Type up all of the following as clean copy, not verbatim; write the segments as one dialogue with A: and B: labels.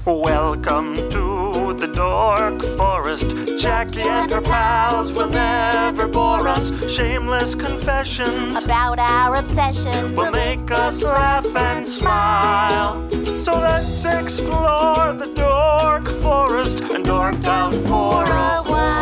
A: Welcome to the Dork Forest. Jackie and her pals will never bore us. Shameless confessions
B: about our obsession
A: will make us laugh and smile. So let's explore the Dork Forest and dork out for a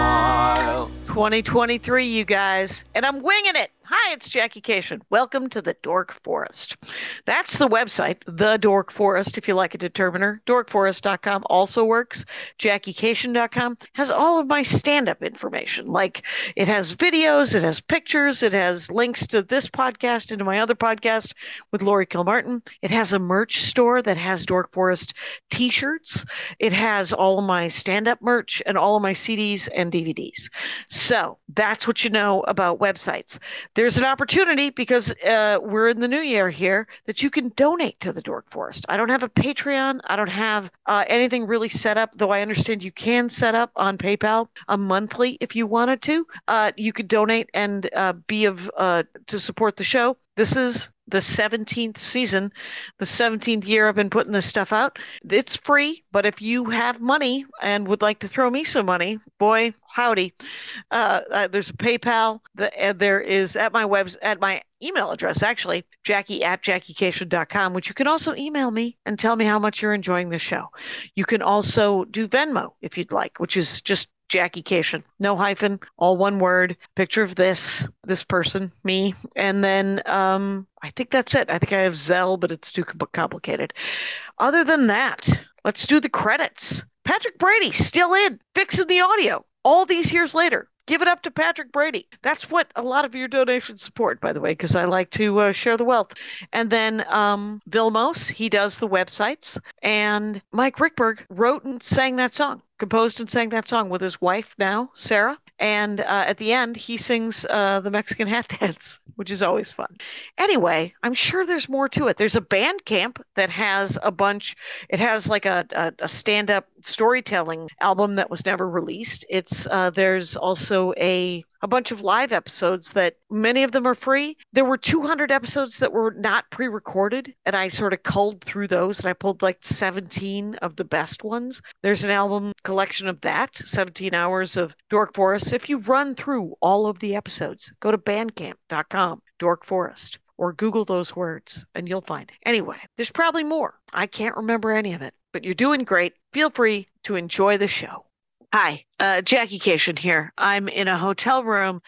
A: while.
C: 2023, you guys, and I'm winging it. Hi, it's Jackie Cation. Welcome to the Dork Forest. That's the website, The Dork Forest, if you like a determiner. Dorkforest.com also works. JackieCation.com has all of my stand-up information. Like, it has videos, it has pictures, it has links to this podcast and to my other podcast with Lori Kilmartin. It has a merch store that has Dork Forest t-shirts. It has all of my stand-up merch and all of my CDs and DVDs. So that's what you know about websites. There's an opportunity because we're in the new year here that you can donate to the Dork Forest. I don't have a Patreon. I don't have anything really set up, though I understand you can set up on PayPal a monthly if you wanted to. You could donate and be to support the show. This is the 17th season, the 17th year I've been putting this stuff out. It's free, but if you have money and would like to throw me some money, boy, howdy. There's a PayPal, and there is at my email address, actually, Jackie@JackieCation.com, which you can also email me and tell me how much you're enjoying the show. You can also do Venmo if you'd like, which is just Jackie Cation, no hyphen, all one word, picture of this person, me, and then I think that's it. I think I have Zelle, but it's too complicated. Other than that, let's do the credits. Patrick Brady still in, fixing the audio all these years later. Give it up to Patrick Brady. That's what a lot of your donations support, by the way, because I like to share the wealth. And then Bill Mose, he does the websites. And Mike Rickberg wrote and sang that song, composed and sang that song with his wife now, Sarah. And at the end, he sings the Mexican Hat Dance, which is always fun. Anyway, I'm sure there's more to it. There's a Bandcamp that has a bunch. It has like a stand-up storytelling album that was never released. There's also a bunch of live episodes that many of them are free. There were 200 episodes that were not pre-recorded, and I sort of culled through those, and I pulled like 17 of the best ones. There's an album collection of that, 17 hours of Dork Forest. If you run through all of the episodes, go to bandcamp.com, Dork Forest, or Google those words, and you'll find it. Anyway, there's probably more. I can't remember any of it, but you're doing great. Feel free to enjoy the show. Hi, Jackie Cation here. I'm in a hotel room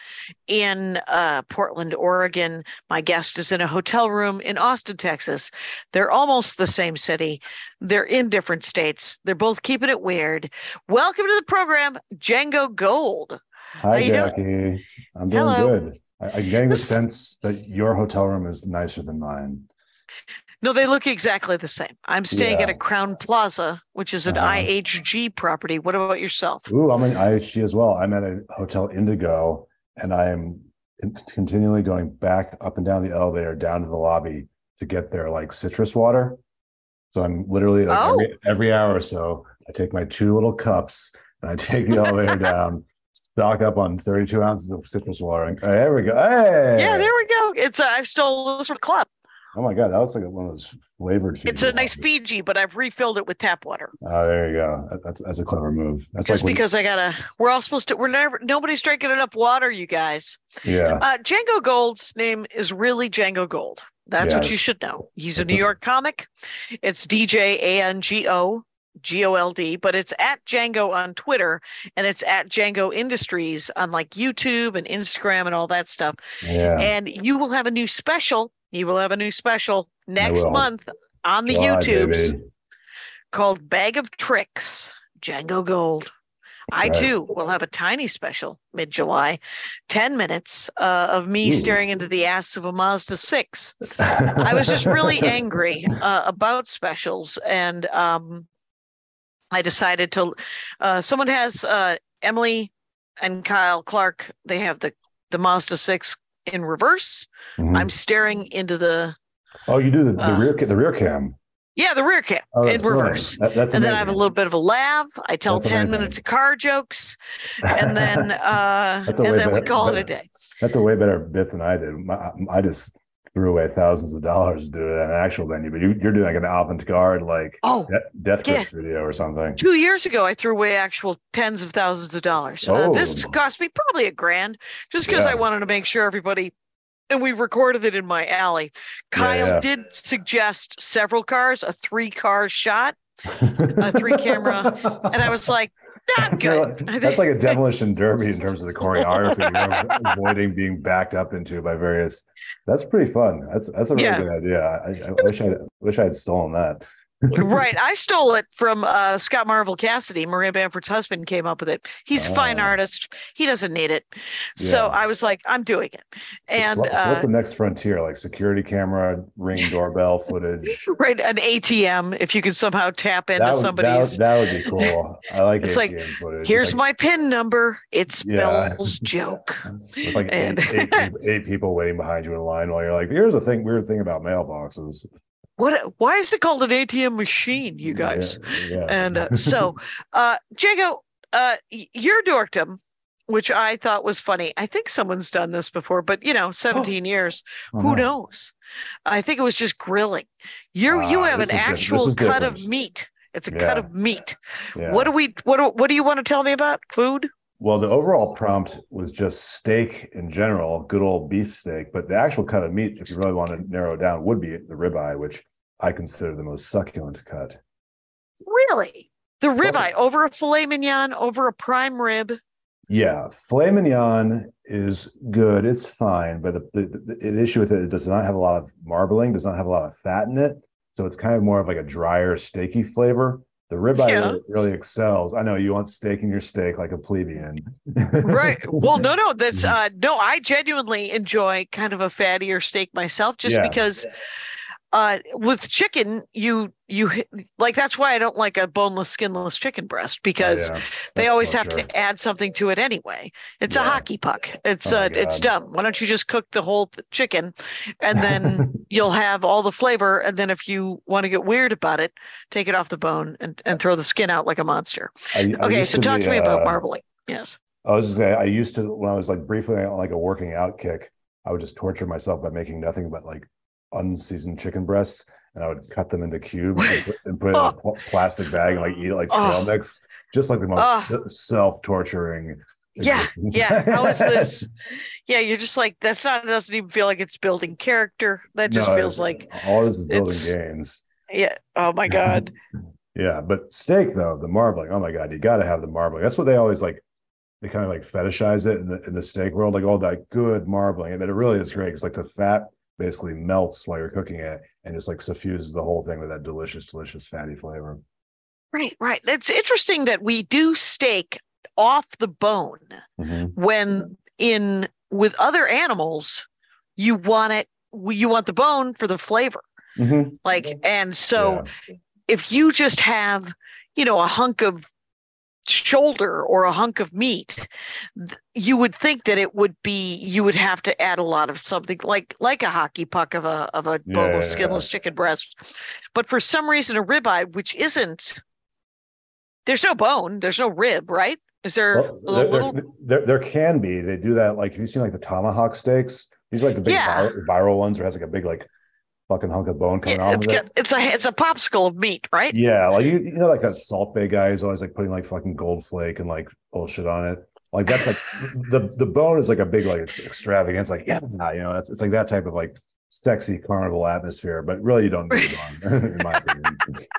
C: in Portland, Oregon. My guest is in a hotel room in Austin, Texas. They're almost the same city. They're in different states. They're both keeping it weird. Welcome to the program, Django Gold.
D: Hi, Jackie. Doing? I'm doing
C: Hello.
D: good. I'm getting the sense that your hotel room is nicer than mine.
C: No, they look exactly the same. I'm staying at a Crown Plaza, which is an IHG property. What about yourself?
D: Ooh, I'm an IHG as well. I'm at a Hotel Indigo, and I am continually going back up and down the elevator down to the lobby to get their like citrus water. So I'm literally like every hour or so, I take my 2 little cups and I take the elevator down, stock up on 32 ounces of citrus water. And there we go. Hey!
C: Yeah, there we go. I've stolen this from Club.
D: Oh my God, that looks like one of those flavored Fiji.
C: It's a nice Fiji, but I've refilled it with tap water.
D: Oh, there you go. That's a clever move. That's
C: just like because we're all supposed to, nobody's drinking enough water, you guys.
D: Yeah.
C: Django Gold's name is really Django Gold. That's what you should know. He's a New York comic. It's DJANGO. GOLD, but it's at Django on Twitter, and it's at Django Industries on like YouTube and Instagram and all that stuff.
D: Yeah.
C: And you will have a new special. You will have a new special next month on the YouTubes called Bag of Tricks, Django Gold. I too will have a tiny special mid-July, 10 minutes of me staring into the ass of a Mazda 6. I was just really angry about specials, and I decided to, someone has Emily and Kyle Clark, they have the Mazda 6 in reverse.
D: Mm-hmm.
C: I'm staring into the...
D: Oh, you do the rear cam.
C: Yeah, the rear cam in reverse.
D: That's
C: and
D: amazing.
C: Then I have a little bit of a laugh. I tell 10 minutes of car jokes, and then we call it a day.
D: That's a way better bit than I did. I just threw away thousands of dollars to do it at an actual venue, but you're doing like an avant-garde, like
C: Oh,
D: Death
C: yeah.
D: Grip studio or something.
C: 2 years ago, I threw away actual tens of thousands of dollars. This
D: Oh.
C: cost me probably $1,000 just because I
D: Yeah.
C: wanted to make sure everybody, and we recorded it in my alley. Kyle
D: yeah.
C: did suggest several cars, a 3-car shot, a 3-camera, and I was like, not good.
D: That's like a demolition derby in terms of the choreography, you're avoiding being backed up into by various. That's pretty fun. That's a really
C: Yeah.
D: good idea. I wish I had stolen that.
C: Right. I stole it from Scott Marvel Cassidy. Maria Bamford's husband came up with it. He's a fine artist. He doesn't need it. So
D: Yeah.
C: I was like, I'm doing it. And
D: so what's the next frontier? Like security camera, Ring doorbell footage.
C: right, an ATM, if you could somehow tap into somebody's.
D: That would be cool. I like
C: It's
D: ATM
C: like,
D: footage.
C: here's
D: It's
C: my PIN number. It
D: Yeah.
C: spells joke.
D: with like
C: And-
D: eight people waiting behind you in line while you're like, here's a weird thing about mailboxes.
C: Why is it called an ATM machine, you guys?
D: Yeah.
C: And so, Jago, your dorkdom, which I thought was funny. I think someone's done this before, but 17 years,
D: Oh,
C: who
D: no.
C: knows? I think it was just grilling. You have
D: this
C: an
D: is
C: actual cut of
D: different.
C: meat. It's a cut
D: Yeah.
C: of meat.
D: Yeah.
C: What do you want to tell me about food?
D: Well, the overall prompt was just steak in general, good old beef steak. But the actual cut of meat, if you really want to narrow it down, would be the ribeye, which I consider the most succulent cut.
C: Really? The
D: Also-
C: ribeye over a filet mignon, over a prime rib.
D: Yeah, filet mignon is good. It's fine, but the issue with it does not have a lot of marbling, does not have a lot of fat in it. So it's kind of more of like a drier, steaky flavor. The ribeye
C: Yeah.
D: really excels. I know you want steak in your steak like a plebeian.
C: Right. Well, no, that's no, I genuinely enjoy kind of a fattier steak myself, just
D: Yeah.
C: because with chicken, you like, that's why I don't like a boneless, skinless chicken breast, because
D: Yeah,
C: they
D: that's
C: always have
D: torture.
C: to add something to it anyway. It's a
D: Yeah.
C: hockey puck. It's
D: Oh my
C: it's
D: God.
C: dumb. Why don't you just cook the whole chicken, and then you'll have all the flavor, and then if you want to get weird about it, take it off the bone and throw the skin out like a monster.
D: I
C: Okay,
D: used
C: so talk
D: be,
C: to me about marbling. Yes.
D: I was just saying, I used to, when I was like briefly on like a working out kick, I would just torture myself by making nothing but like unseasoned chicken breasts, and I would cut them into cubes and put it in a plastic bag and like eat it like trail mix, just like the most self-torturing.
C: Yeah,
D: existence.
C: yeah. How is this? Yeah, you're just like, doesn't even feel like it's building character. That just
D: No,
C: feels like,
D: all this is building
C: it's-
D: gains.
C: yeah. Oh my God.
D: Yeah, but steak though, the marbling, oh my God, you got to have the marbling. That's what they always like. They kind of like fetishize it in the steak world, like all that good marbling, and it really is great because like the fat basically melts while you're cooking it and just like suffuses the whole thing with that delicious, delicious fatty flavor.
C: Right, right. It's interesting that we do steak off the bone when with other animals, you want the bone for the flavor. Like, and so if you just have, a hunk of shoulder or a hunk of meat, you would think that you would have to add a lot of something like a hockey puck of a boneless, skinless chicken breast. But for some reason, a ribeye, which isn't, there's no bone, there's no rib, right? Is there
D: there can be. They do that. Like, have you seen like the tomahawk steaks? These are like the big viral ones where it has like a big like fucking hunk of bone coming off of it.
C: It's a popsicle of meat, right?
D: Yeah, like you know, like that Salt Bay guy is always like putting like fucking gold flake and like bullshit on it. Like that's like the bone is like a big like extravagance. Like it's like that type of like sexy carnival atmosphere. But really, you don't need it on, in my opinion.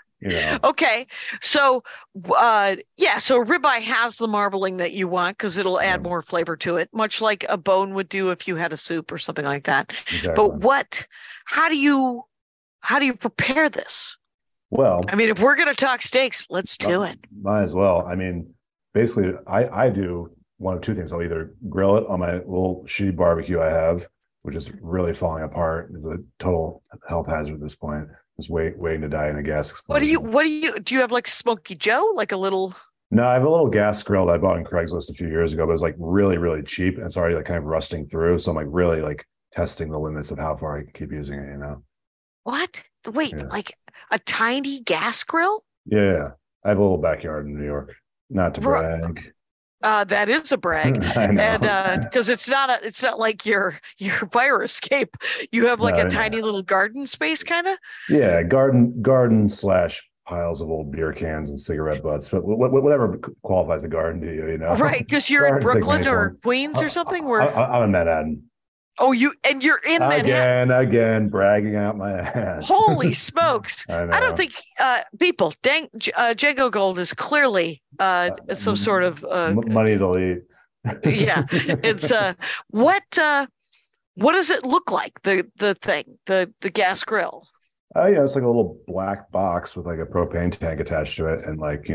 C: Okay, so so ribeye has the marbling that you want because it'll add more flavor to it, much like a bone would do if you had a soup or something like that.
D: Exactly.
C: But how do you prepare this?
D: Well,
C: I mean, if we're going to talk steaks, let's do it.
D: Might as well. I mean, basically, I do one of two things. I'll either grill it on my little shitty barbecue I have, which is really falling apart. It's a total health hazard at this point. Just waiting to die in a gas explosion.
C: Do you have like Smoky Joe, like a little?
D: No, I have a little gas grill that I bought on Craigslist a few years ago, but it's like really, really cheap, and it's already like kind of rusting through. So I'm like really like testing the limits of how far I can keep using it.
C: What? Wait, like a tiny gas grill?
D: Yeah, I have a little backyard in New York. Not to brag.
C: That is a brag,
D: I know.
C: and because it's not like your fire escape. You have like
D: No,
C: a
D: no.
C: tiny little garden space, kind of.
D: Yeah, garden slash piles of old beer cans and cigarette butts, but whatever qualifies a garden to you, you know?
C: Right, because you're in
D: Garden's like
C: Brooklyn or
D: uniform.
C: Queens or something. Where
D: I'm in Manhattan.
C: you're in Manhattan.
D: Again, bragging out my ass.
C: Holy smokes!
D: I know.
C: I don't think people. Django Gold is clearly some sort of
D: money to lead.
C: yeah. It's what does it look like? The thing, the gas grill.
D: Oh yeah, it's like a little black box with like a propane tank attached to it, and like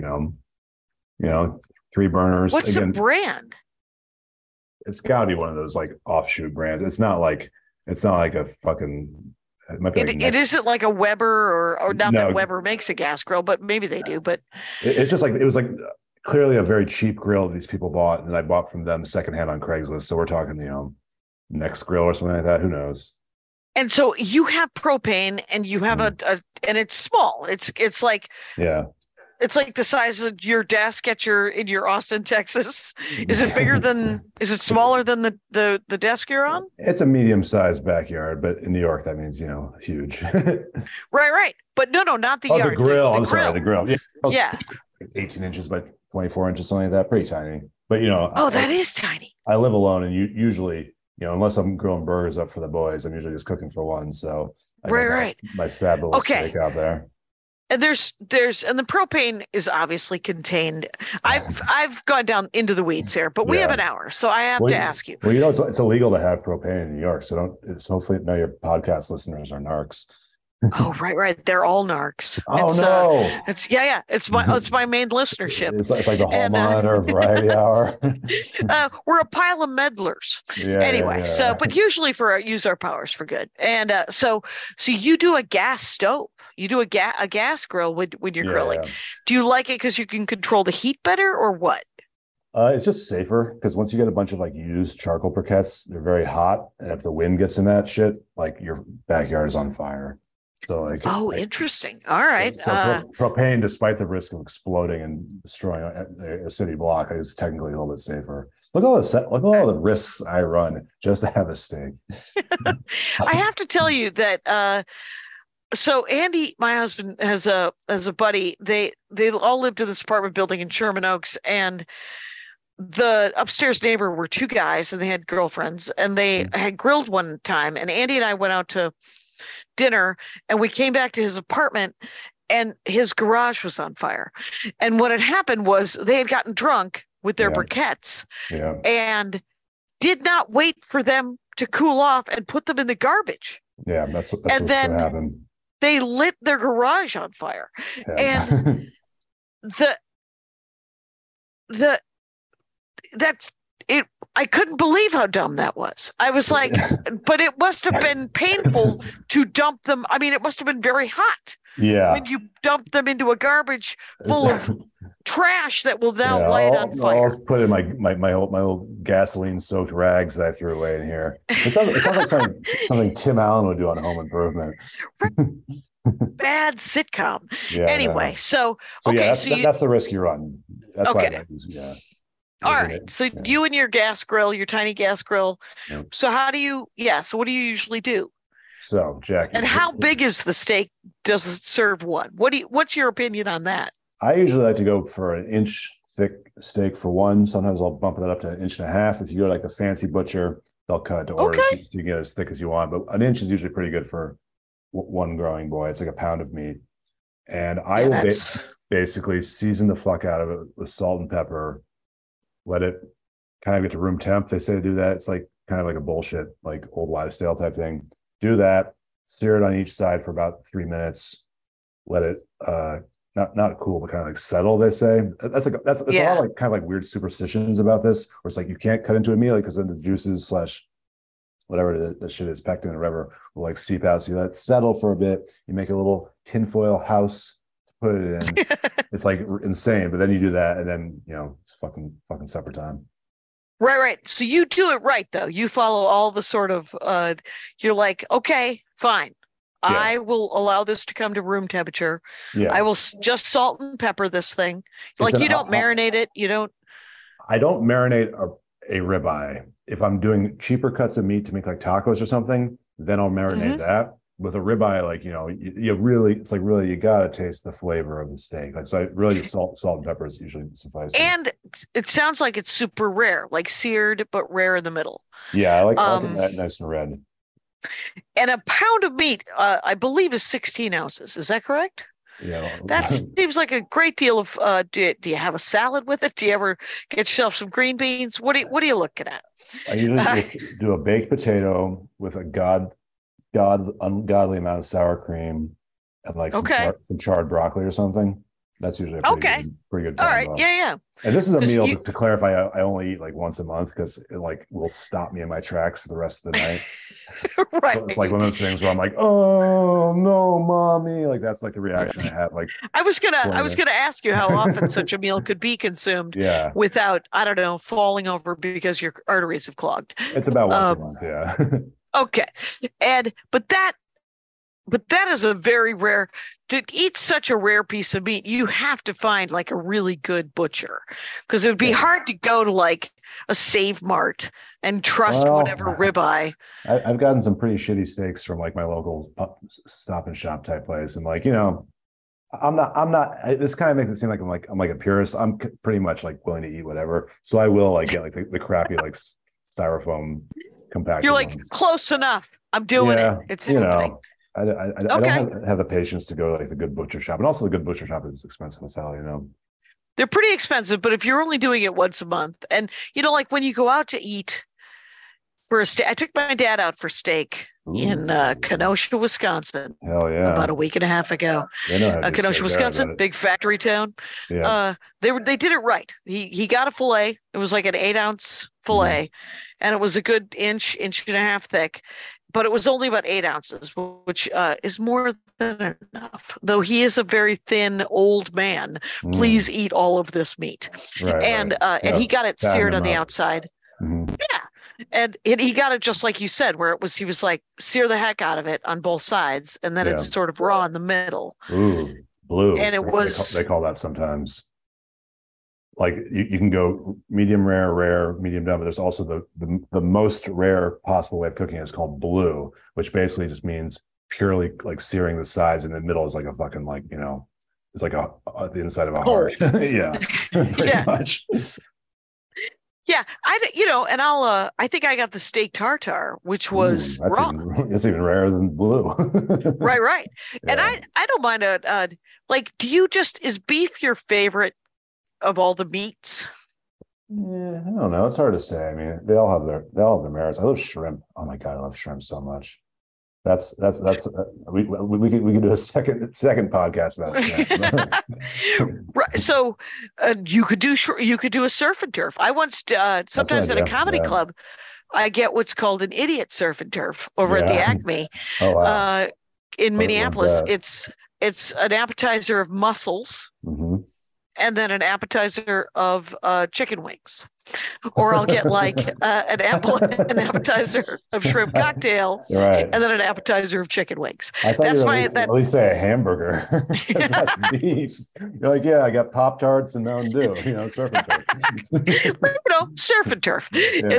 D: three burners.
C: What's
D: Again,
C: the brand?
D: it's got to be one of those like offshoot brands. It's not like a fucking. It might be like
C: It isn't like a Weber or not
D: No.
C: that Weber makes a gas grill, but maybe they do. But
D: It's just like it was like clearly a very cheap grill that these people bought, and I bought from them secondhand on Craigslist. So we're talking, Next Grill or something like that. Who knows?
C: and so you have propane and you have a and it's small. It's like
D: Yeah.
C: it's like the size of your desk in your Austin, Texas. Is it bigger than? Is it smaller than the desk you're on?
D: It's a medium-sized backyard, but in New York that means huge.
C: Right. But no, not the yard.
D: The grill.
C: The
D: I'm
C: grill.
D: sorry, the grill.
C: Yeah.
D: 18 inches by 24 inches, something like that. Pretty tiny. But
C: Oh, that is tiny.
D: I live alone, and usually, unless I'm grilling burgers up for the boys, I'm usually just cooking for one. So I got
C: Right.
D: my sad little steak out there.
C: And there's and the propane is obviously contained. I've gone down into the weeds here, but we have an hour, so I have to ask you.
D: Well, it's illegal to have propane in New York, so hopefully none of your podcast listeners are narcs.
C: Oh, right. They're all narcs.
D: Oh
C: it's,
D: no!
C: It's my main listenership.
D: It's like the Hall Monitor Variety Hour.
C: We're a pile of meddlers. Anyway, so but usually use our powers for good. And so you do a gas stove. You do a gas grill when you're grilling.
D: Yeah.
C: Do you like it because you can control the heat better, or what?
D: It's just safer because once you get a bunch of like used charcoal briquettes, they're very hot, and if the wind gets in that shit, like your backyard is on fire. So
C: Interesting. All right.
D: So propane, despite the risk of exploding and destroying a city block, is technically a little bit safer. Look at all the risks I run just to have a steak.
C: I have to tell you that. So Andy, my husband, has a buddy. They all lived in this apartment building in Sherman Oaks, and the upstairs neighbor were two guys, and they had girlfriends, and they had grilled one time. And Andy and I went out to dinner, and we came back to his apartment, and his garage was on fire. And what had happened was they had gotten drunk with their briquettes and did not wait for them to cool off and put them in the garbage.
D: Yeah, that's what's
C: and then
D: gonna happen.
C: They lit their garage on fire.
D: Yeah.
C: And that's it. I couldn't believe how dumb that was. I was like, but it must have been painful to dump them. I mean, it must have been very hot.
D: Yeah.
C: When you dump them into a garbage full of trash that will now light on fire.
D: I'll put in my old gasoline-soaked rags that I threw away in here. It sounds like something Tim Allen would do on Home Improvement.
C: Bad sitcom.
D: Yeah.
C: Anyway, so
D: that's the risk you run. That's
C: okay.
D: Why
C: All right. So you and your gas grill, your tiny gas grill.
D: Yep.
C: So so what do you usually do?
D: So, Jackie.
C: And how big is the steak? Does it serve one? What's your opinion on that?
D: I usually like to go for an inch thick steak for one. Sometimes I'll bump that up to an inch and a half. If you go to like the fancy butcher, they'll cut to order so you get as thick as you want. But an inch is usually pretty good for one growing boy. It's like a pound of meat. And I will basically season the fuck out of it with salt and pepper. Let it kind of get to room temp. They say to do that. It's like kind of like a bullshit, like old wives' tale type thing. Do that. Sear it on each side for about 3 minutes. Let it not cool, but kind of like settle. They say that's a lot of like kind of like weird superstitions about this, where it's like you can't cut into it immediately because then the juices / whatever the shit is, pectin or whatever, will like seep out. So you let it settle for a bit. You make a little tinfoil house to put it in. It's like insane, but then you do that, and then it's fucking supper time.
C: Right. So you do it right, though. You follow all the sort of. You're like, okay, fine. Yeah. I will allow this to come to room temperature. Yeah. I will just salt and pepper this thing. Like you don't marinate it. You don't.
D: I don't marinate a ribeye. If I'm doing cheaper cuts of meat to make like tacos or something, then I'll marinate that. With a ribeye, like, you know, you really, it's like really, you gotta taste the flavor of the steak. Like, so I really just salt and peppers usually suffice.
C: And it sounds like it's super rare, like seared but rare in the middle.
D: Yeah, I like that nice and red.
C: And a pound of meat, I believe, is 16 ounces. Is that correct?
D: Yeah,
C: that seems like a great deal of. Do you have a salad with it? Do you ever get yourself some green beans? What are you looking at?
D: I usually do a baked potato with a ungodly amount of sour cream and like some charred broccoli or something. That's usually a pretty good combo.
C: All right, yeah.
D: And this is a meal to clarify. I only eat like once a month because it like will stop me in my tracks for the rest of the night.
C: Right.
D: So it's like one of those things where I'm like, oh no, mommy. Like that's like the reaction I have. Like
C: I was gonna ask you how often such a meal could be consumed without, I don't know, falling over because your arteries have clogged.
D: It's about once a month, yeah.
C: Okay. But that is a very rare, to eat such a rare piece of meat, you have to find like a really good butcher, because it would be hard to go to like a Save Mart and trust whatever ribeye.
D: I've gotten some pretty shitty steaks from like my local Stop and Shop type place. And like, you know, I'm not, this kind of makes it seem like I'm like a purist. I'm pretty much like willing to eat whatever. So I will like get like the crappy like styrofoam compacted
C: You're like,
D: ones.
C: Close enough. I'm doing it. It's happening.
D: I don't have the patience to go to like the good butcher shop, and also the good butcher shop is expensive as hell. You know,
C: they're pretty expensive, but if you're only doing it once a month, and you know, like when you go out to eat for a steak, I took my dad out for steak in Kenosha, Wisconsin.
D: Hell yeah!
C: About a week and a half ago. Kenosha, Wisconsin, big factory town.
D: Yeah.
C: They did it right. He got a fillet. It was like an 8-ounce fillet, and it was a good inch and a half thick. But it was only about 8 ounces, which is more than enough. Though he is a very thin old man, please eat all of this meat.
D: Right,
C: and he got it seared on the outside.
D: Mm-hmm.
C: Yeah, and he got it just like you said, where he was like, sear the heck out of it on both sides, and then it's sort of raw in the middle.
D: Ooh, blue.
C: And it was.
D: They call that sometimes. Like you can go medium rare, medium done, but there's also the most rare possible way of cooking it is called blue, which basically just means purely like searing the sides, and the middle is like a fucking like, you know, it's like the inside of a heart. Yeah, pretty much.
C: Yeah, I think I got the steak tartare, which was raw.
D: It's even rarer than blue.
C: Right. Yeah. And I don't mind like, is beef your favorite of all the meats?
D: Yeah, I don't know. It's hard to say. I mean, they all have their merits. I love shrimp. Oh my God, I love shrimp so much. That's we could do a second podcast about shrimp.
C: Right. So you could do a surf and turf. I once sometimes at a comedy club, I get what's called an idiot surf and turf over at the Acme.
D: Oh, wow.
C: In Minneapolis. It's an appetizer of mussels.
D: Mm-hmm.
C: And then an appetizer of chicken wings, or I'll get like an appetizer of shrimp cocktail, and then an appetizer of chicken wings.
D: I thought at least say a hamburger. That's beef. You're like, yeah, I got Pop-Tarts and Mountain Dew. You know, surf and turf.
C: Surf and turf.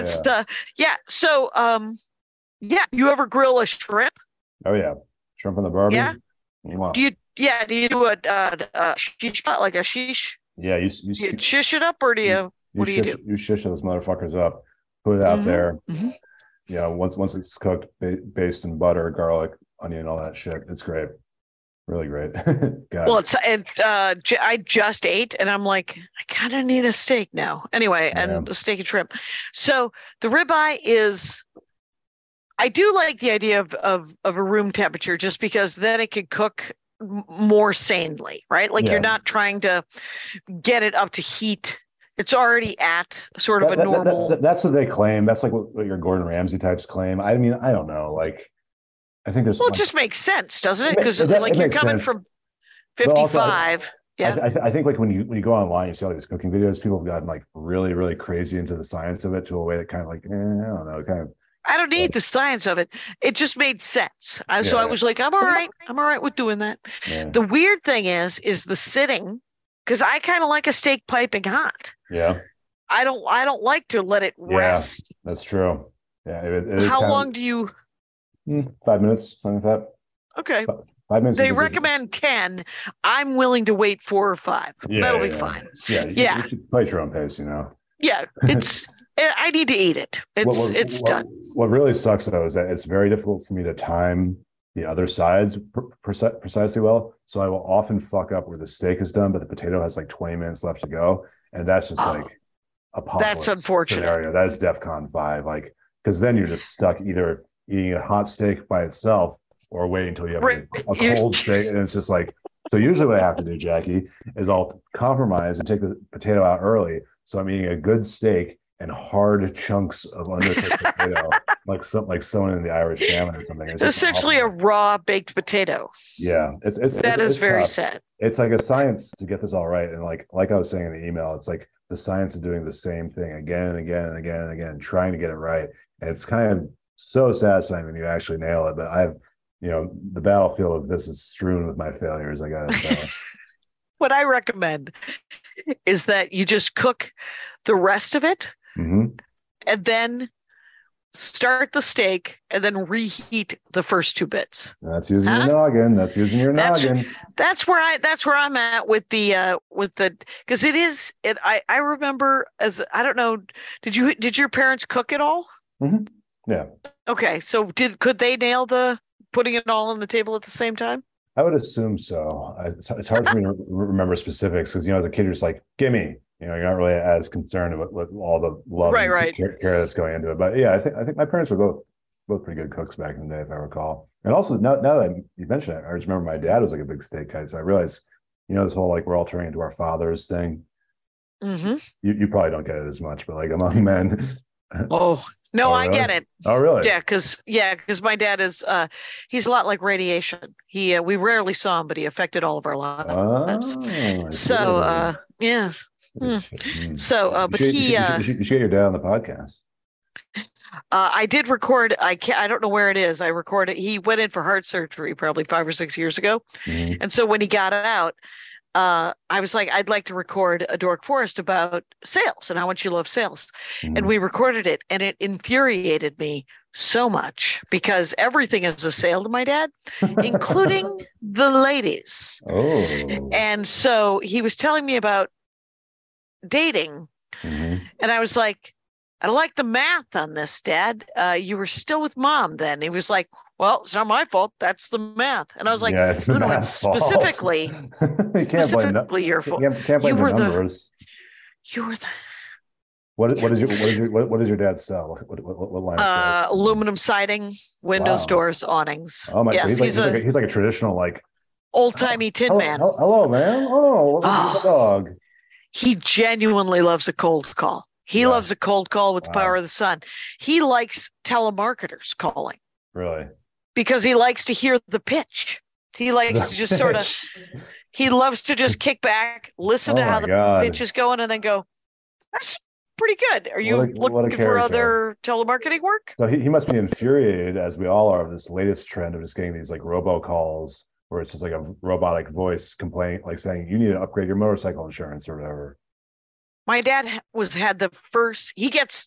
C: So, you ever grill a shrimp?
D: Oh yeah, shrimp on the barbie.
C: Yeah.
D: Wow.
C: Do you do a shish, like a shish?
D: Yeah, you
C: shish it up, or do you? What do you do?
D: You shish those motherfuckers up, put it out there. Mm-hmm. Yeah, once it's cooked, based in butter, garlic, onion, all that shit. It's great, really great.
C: I just ate, and I'm like, I kind of need a steak now. Anyway, and a steak and shrimp. So the ribeye is. I do like the idea of a room temperature, just because then it could cook more sanely, right? Like you're not trying to get it up to heat. It's already at sort of a normal.
D: That's what they claim. That's like what your Gordon Ramsay types claim. I mean, I don't know. Like, I think there's.
C: Well, it just makes sense, doesn't it? Because like you're coming from 55.
D: I think like when you go online, you see all these cooking videos. People have gotten like really, really crazy into the science of it to a way that kind of like, I don't know, kind of.
C: I don't need the science of it. It just made sense. So I was like, I'm all right. I'm all right with doing that. Yeah. The weird thing is the sitting, because I kind of like a steak piping hot.
D: Yeah.
C: I don't like to let it
D: Yeah.
C: rest.
D: That's true. Yeah. It is
C: How
D: kind of-
C: long do you?
D: 5 minutes, something like that.
C: Okay.
D: 5 minutes.
C: They
D: is a good-
C: recommend 10. I'm willing to wait 4 or 5.
D: Yeah,
C: That'll be
D: yeah.
C: fine.
D: Yeah. You should play at your own pace,
C: Yeah, I need to eat it. It's done.
D: What really sucks though is that it's very difficult for me to time the other sides precisely well. So I will often fuck up where the steak is done, but the potato has like 20 minutes left to go, and that's just like apocalypse.
C: That's unfortunate.
D: Scenario. That is DEFCON 5. Like, because then you're just stuck either eating a hot steak by itself or waiting until you have a cold steak, and it's just like. So usually what I have to do, Jackie, is I'll compromise and take the potato out early. So I'm eating a good steak and hard chunks of undercooked potato, like someone in the Irish famine or something. It's just
C: Essentially a raw baked potato.
D: Yeah, it's
C: very
D: tough.
C: sad.
D: It's like a science to get this all right, and like I was saying in the email, it's like the science of doing the same thing again and again and again and again, trying to get it right, and it's kind of so satisfying when you actually nail it. But the battlefield of this is strewn with my failures, I gotta say.
C: What I recommend is that you just cook the rest of it and then start the steak and then reheat the first 2 bits.
D: That's using your noggin. That's using your noggin.
C: That's where I'm at with the because I remember as I don't know, did your parents cook it all?
D: Mm-hmm. Yeah.
C: Okay, so could they nail the putting it all on the table at the same time?
D: I would assume so. It's hard for me to remember specifics because as a kid you're just like, gimme. You're not really as concerned about all the love and care that's going into it. But yeah, I think my parents were both pretty good cooks back in the day, if I recall. And also now that you mentioned it, I just remember my dad was like a big steak guy. So I realized, this whole like we're all turning into our fathers thing.
C: Mm-hmm.
D: You probably don't get it as much, but like among men.
C: Oh no,
D: Oh,
C: I
D: really?
C: get it.
D: Oh, really?
C: Yeah, because my dad is he's a lot like radiation. We rarely saw him, but he affected all of our lives. So yes. So, but
D: you should get your dad on the podcast.
C: I did record. I don't know where it is. I recorded. He went in for heart surgery probably 5 or 6 years ago, and so when he got it out, I was like, I'd like to record a Dork Forest about sales and how much you love sales, and we recorded it, and it infuriated me so much because everything is a sale to my dad, including the ladies.
D: Oh,
C: and so he was telling me about dating, and I was like, I don't like the math on this, Dad. You were still with Mom then. He was like, well, it's not my fault. That's the math. And I was like,
D: it's
C: specifically your fault.
D: Can't blame the numbers.
C: You were the.
D: What does your dad sell? What line of sales?
C: Aluminum siding, windows, doors, awnings.
D: Oh my!
C: Yes,
D: he's like a traditional
C: old-timey tin man.
D: Hello, man. Oh, the dog.
C: He genuinely loves a cold call. He loves a cold call with the power of the sun. He likes telemarketers calling.
D: Really?
C: Because he likes to hear the pitch. He likes to just sort of, he loves to just kick back, listen to how the pitch is going, and then go, that's pretty good. Are you looking for other telemarketing work?
D: So he must be infuriated, as we all are, of this latest trend of just getting these like robocalls where it's just like a robotic voice complaint, like saying you need to upgrade your motorcycle insurance or whatever.
C: My dad had the first. He gets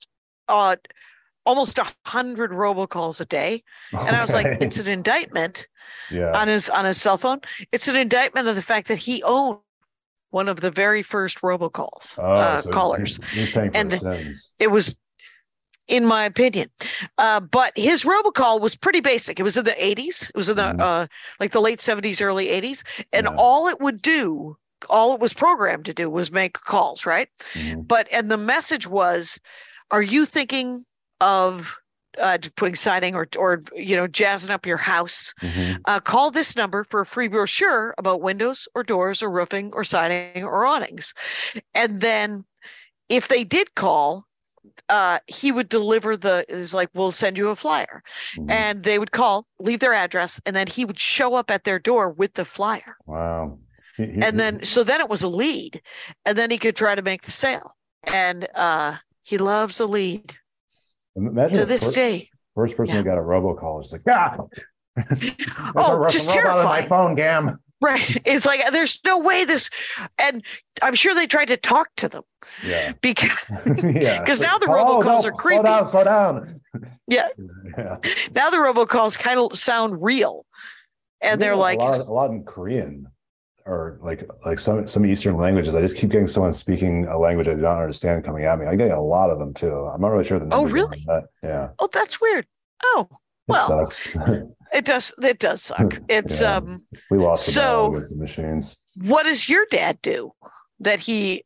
C: almost 100 robocalls a day, and I was like, it's an indictment. On his cell phone. It's an indictment of the fact that he owned one of the very first robocalls callers.
D: He's paying for his sins.
C: It was, in my opinion, but his robocall was pretty basic. It was in the 80s. It was in the like the late 70s, early 80s, and all it was programmed to do was make calls, right? And the message was, are you thinking of putting siding or jazzing up your house? Call this number for a free brochure about windows or doors or roofing or siding or awnings. And then if they did call, he would deliver it's like, we'll send you a flyer. And they would call, leave their address, and then he would show up at their door with the flyer.
D: Wow.
C: Then it was a lead, and then he could try to make the sale. And he loves a lead.
D: Imagine
C: to this day.
D: First person who got a robocall is like,
C: just terrifying.
D: My phone, Gam.
C: Right. It's like there's no way this, and I'm sure they tried to talk to them.
D: Yeah.
C: Because
D: Yeah.
C: because now the robocalls are creepy.
D: Slow down.
C: Yeah.
D: Yeah.
C: Now the robocalls kind of sound real, and they're like,
D: a lot in Korean or like some Eastern languages. I just keep getting someone speaking a language I don't understand coming at me. I get a lot of them too. I'm not really sure the numbers.
C: oh really?
D: Yeah.
C: Oh, that's weird. Oh, well,
D: It sucks.
C: it does suck. It's
D: Yeah. We lost the
C: so-
D: battle against the machines.
C: what does your dad do that he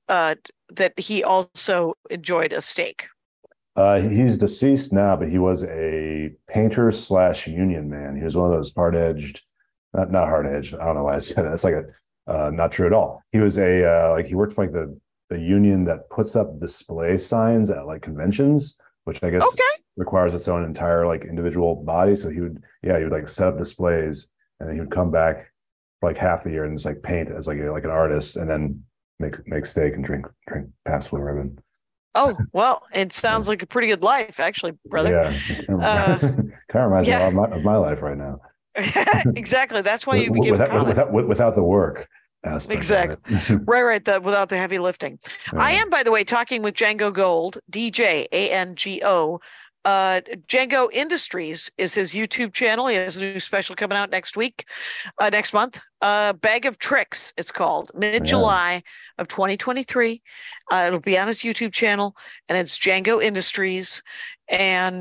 C: also enjoyed a steak?
D: He's deceased now, but he was a painter / union man. He was one of those hard-edged, not hard-edged. I don't know why I said that. It's like not true at all. He was he worked for like the union that puts up display signs at like conventions, which I guess requires its own entire like individual body. So he would like set up displays, and then he would come back for like half the year and just like paint as like an artist, and then make steak and drink Pabst Blue Ribbon.
C: Oh, well, it sounds like a pretty good life, actually, brother.
D: Yeah, kind of reminds me a lot of my life right now.
C: Exactly. That's why you became a comic.
D: Without the work aspect.
C: Exactly. Right. Without the heavy lifting.
D: Yeah.
C: I am, by the way, talking with Django Gold, DJ ANGO. Django Industries is his YouTube channel. He has a new special coming out next month. Bag of Tricks, it's called, mid-July of 2023. It'll be on his YouTube channel, and it's Django Industries, and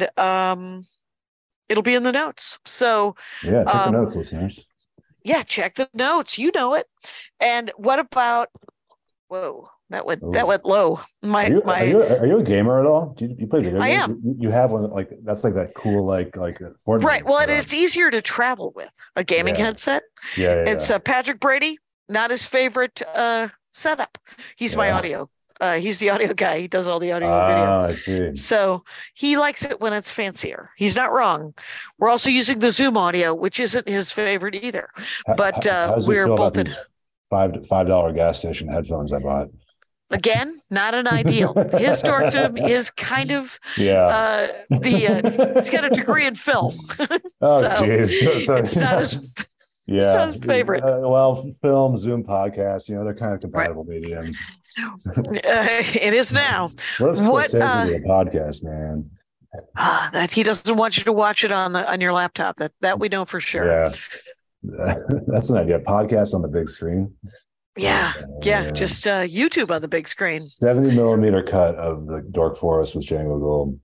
C: it'll be in the notes. So
D: yeah, check the notes, listeners.
C: Yeah, check the notes. You know it. And what about? Whoa. That went low.
D: Are you a gamer at all? Do you play video games?
C: I am.
D: You have one that's like that cool like Fortnite.
C: Right. Well, and it's easier to travel with a gaming headset.
D: Yeah.
C: It's Patrick Brady, not his favorite setup. He's my audio. He's the audio guy. He does all the audio video.
D: I see.
C: So he likes it when it's fancier. He's not wrong. We're also using the Zoom audio, which isn't his favorite either. But we're both at
D: $5 gas station headphones I bought.
C: Again, not an ideal. His dorkdom is kind of he's got a degree in film. So it's not his favorite.
D: Well, film, Zoom podcast, they're kind of compatible mediums.
C: It is now.
D: What a podcast, man.
C: That he doesn't want you to watch it on your laptop. That we know for sure.
D: Yeah. That's an idea. Podcast on the big screen.
C: Yeah. Just YouTube on the big screen.
D: 70 millimeter cut of the Dork Forest with Django Gold.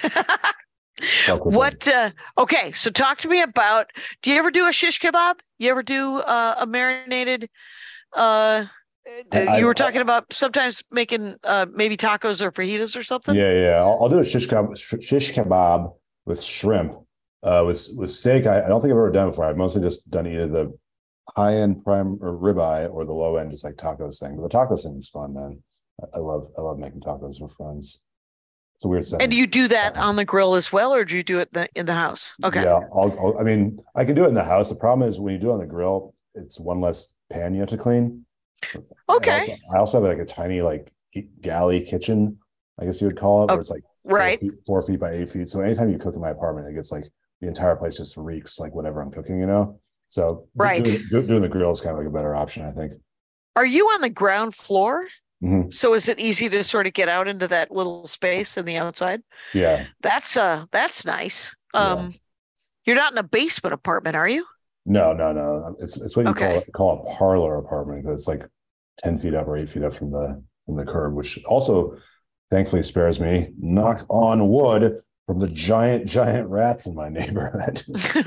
C: Okay, so talk to me about, do you ever do a shish kebab? You ever do a marinated, you were talking about sometimes making maybe tacos or fajitas or something?
D: Yeah. I'll do a shish kebab with shrimp. With steak, I don't think I've ever done it before. I've mostly just done either the high-end prime or ribeye or the low-end just like tacos thing. But the tacos thing is fun, man. I love making tacos with friends. It's a weird setting.
C: And do you do that on the grill as well, or do you do it in the house? Okay.
D: Yeah, I can do it in the house. The problem is when you do it on the grill, it's one less pan you have to clean.
C: Okay.
D: I also have like a tiny like galley kitchen, I guess you would call it, where it's like 4 feet by 8 feet. So anytime you cook in my apartment, it gets like the entire place just reeks like whatever I'm cooking, So doing the grill is kind of like a better option, I think.
C: Are you on the ground floor?
D: Mm-hmm.
C: So is it easy to sort of get out into that little space in the outside?
D: Yeah.
C: That's nice. You're not in a basement apartment, are you?
D: No. It's what you call a parlor apartment, because it's like 10 feet up or 8 feet up from the curb, which also thankfully spares me, knock on wood, from the giant rats in my neighborhood.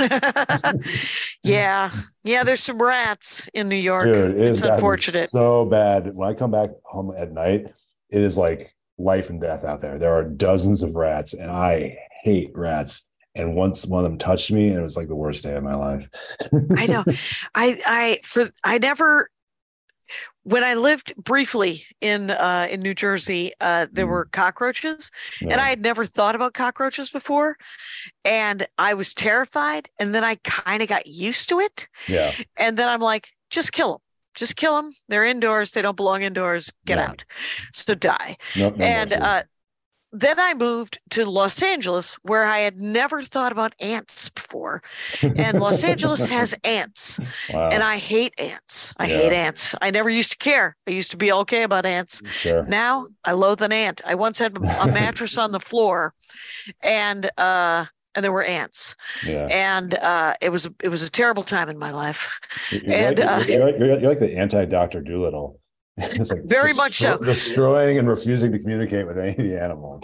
C: Yeah, there's some rats in New York.
D: Dude,
C: it's unfortunate.
D: So bad. When I come back home at night, it is like life and death out there. There are dozens of rats, and I hate rats. And once one of them touched me, and it was like the worst day of my life.
C: I know. I never. When I lived briefly in New Jersey, there were cockroaches, and I had never thought about cockroaches before, and I was terrified. And then I kind of got used to it.
D: Yeah.
C: And then I'm like, just kill them. Just kill them. They're indoors. They don't belong indoors. Get out. So die.
D: No,
C: then I moved to Los Angeles, where I had never thought about ants before. And Los Angeles has ants,
D: Wow.
C: and I hate ants. I
D: Yeah.
C: hate ants. I never used to care. I used to be okay about ants.
D: Sure.
C: Now I loathe an ant. I once had a mattress on the floor, and there were ants,
D: Yeah.
C: and it was a terrible time in my life.
D: You're like the anti-Dr. Dolittle. It's like
C: Very much so.
D: Destroying and refusing to communicate with any of the animals.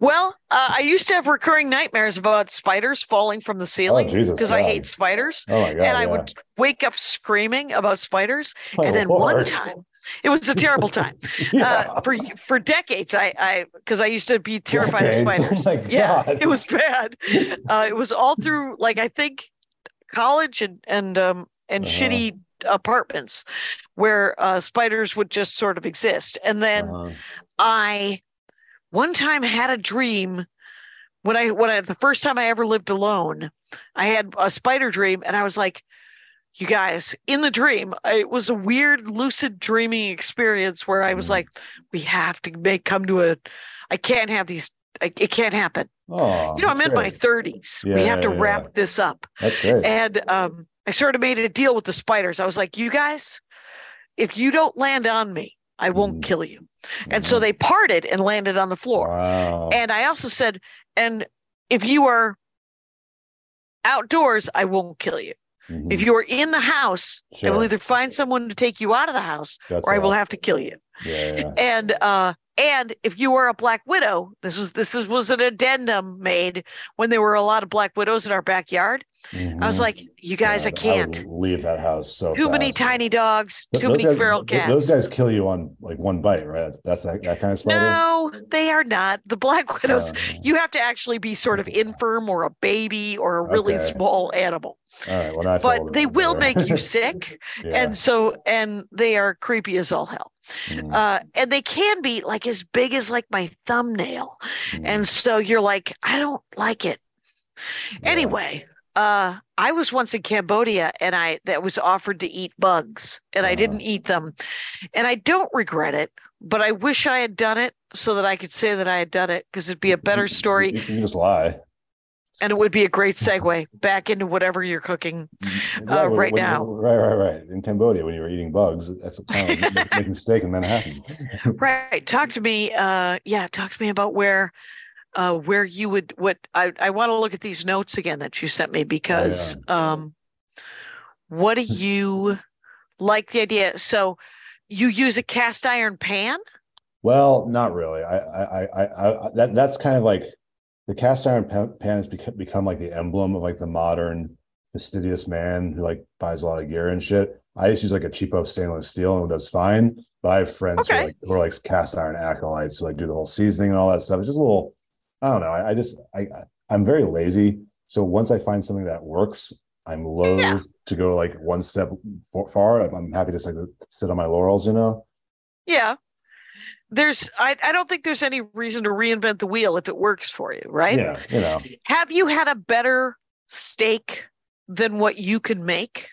C: I used to have recurring nightmares about spiders falling from the ceiling because I hate spiders.
D: Oh my God.
C: And I would wake up screaming about spiders.
D: Oh,
C: and then
D: Lord.
C: one time, it was a terrible time.
D: Yeah.
C: For decades, because I used to be terrified of spiders.
D: Oh my God.
C: Yeah, it was bad. It was all through, like, I think college and shitty apartments where spiders would just sort of exist. And then I one time had a dream when I the first time I ever lived alone. I had a spider dream, and I was like, you guys, in the dream, it was a weird lucid dreaming experience where I was like, we have to I can't have these. It can't happen.
D: Oh,
C: I'm in my 30s. We have to wrap this up.
D: That's great.
C: And I sort of made a deal with the spiders. I was like, you guys, if you don't land on me, I won't kill you. And so they parted and landed on the floor.
D: Wow.
C: And I also said, and if you are outdoors, I won't kill you.
D: Mhm.
C: If you are in the house, I will
D: Sure.
C: either find someone to take you out of the house or I will have to kill you.
D: Yeah.
C: And if you were a black widow, this was an addendum made when there were a lot of black widows in our backyard.
D: Mhm.
C: I was like, you guys, I
D: God,
C: can't.
D: would leave that house so
C: Too many
D: fast.
C: tiny dogs, too
D: Those
C: many
D: guys-
C: feral cats.
D: Those guys kill you on like one bite, right? That's that kind of spider.
C: No, they are not. The black widows,
D: Uh,
C: you have to actually be sort of infirm or a baby or a really
D: Okay.
C: small animal.
D: All right. Well, now I feel a
C: But
D: little
C: they
D: bit
C: will
D: better.
C: make you sick.
D: Yeah.
C: And they are creepy as all hell.
D: Mhm.
C: And they can be like as big as like my thumbnail.
D: Mhm.
C: And so you're like, I don't like it.
D: Yeah.
C: Anyway, I was once in Cambodia and that was offered to eat bugs and I didn't eat them. And I don't regret it, but I wish I had done it so that I could say that I had done it because it'd be a better story
D: You can just lie.
C: and it would be a great segue back into whatever you're cooking right now.
D: Right. In Cambodia, when you were eating bugs, that's kind of like making steak in Manhattan.
C: Right. Talk to me. Talk to me about where you would, I want to look at these notes again that you sent me because what do you like the idea? So you use a cast iron pan?
D: Well, not really. That's kind of like the cast iron pan has become like the emblem of like the modern fastidious man who like buys a lot of gear and shit. I used to use like a cheapo stainless steel and it does fine. But I have friends who are like cast iron acolytes who like do the whole seasoning and all that stuff. It's just a little, I don't know. I'm very lazy. So once I find something that works, I'm loath to go like one step far. I'm happy to just like sit on my laurels,
C: Yeah. I don't think there's any reason to reinvent the wheel if it works for you, right?
D: Yeah,
C: Have you had a better steak than what you can make?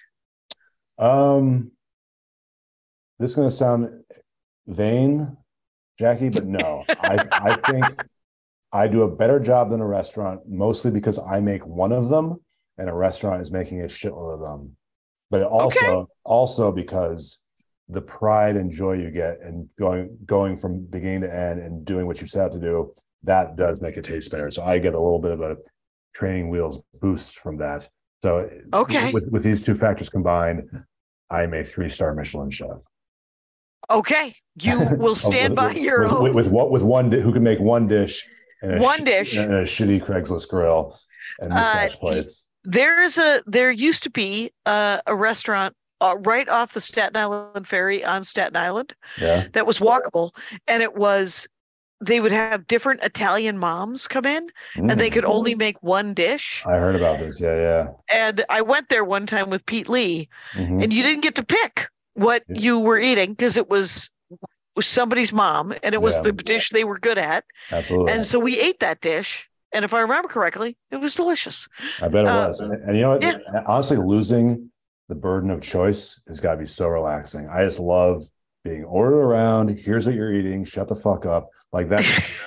D: This is going to sound vain, Jackie, but no. I think I do a better job than a restaurant, mostly because I make one of them and a restaurant is making a shitload of them. But also because the pride and joy you get and going from beginning to end and doing what you set out to do, that does make it taste better. So I get a little bit of a training wheels boost from that. So with these two factors combined, I'm a 3-star Michelin chef.
C: Okay, you will stand by your own.
D: With one who can make one dish and a shitty Craigslist grill and mismatched plates.
C: There used to be a restaurant right off the Staten Island ferry on Staten Island that was walkable, and they would have different Italian moms come in and they could only make one dish.
D: I heard about this. Yeah.
C: And I went there one time with Pete Lee and you didn't get to pick what you were eating because it was somebody's mom and it was the dish they were good at.
D: Absolutely.
C: And so we ate that dish. And if I remember correctly, it was delicious.
D: I bet it was. And you know what? Honestly, losing the burden of choice has got to be so relaxing. I just love being ordered around. Here's what you're eating. Shut the fuck up. Like that.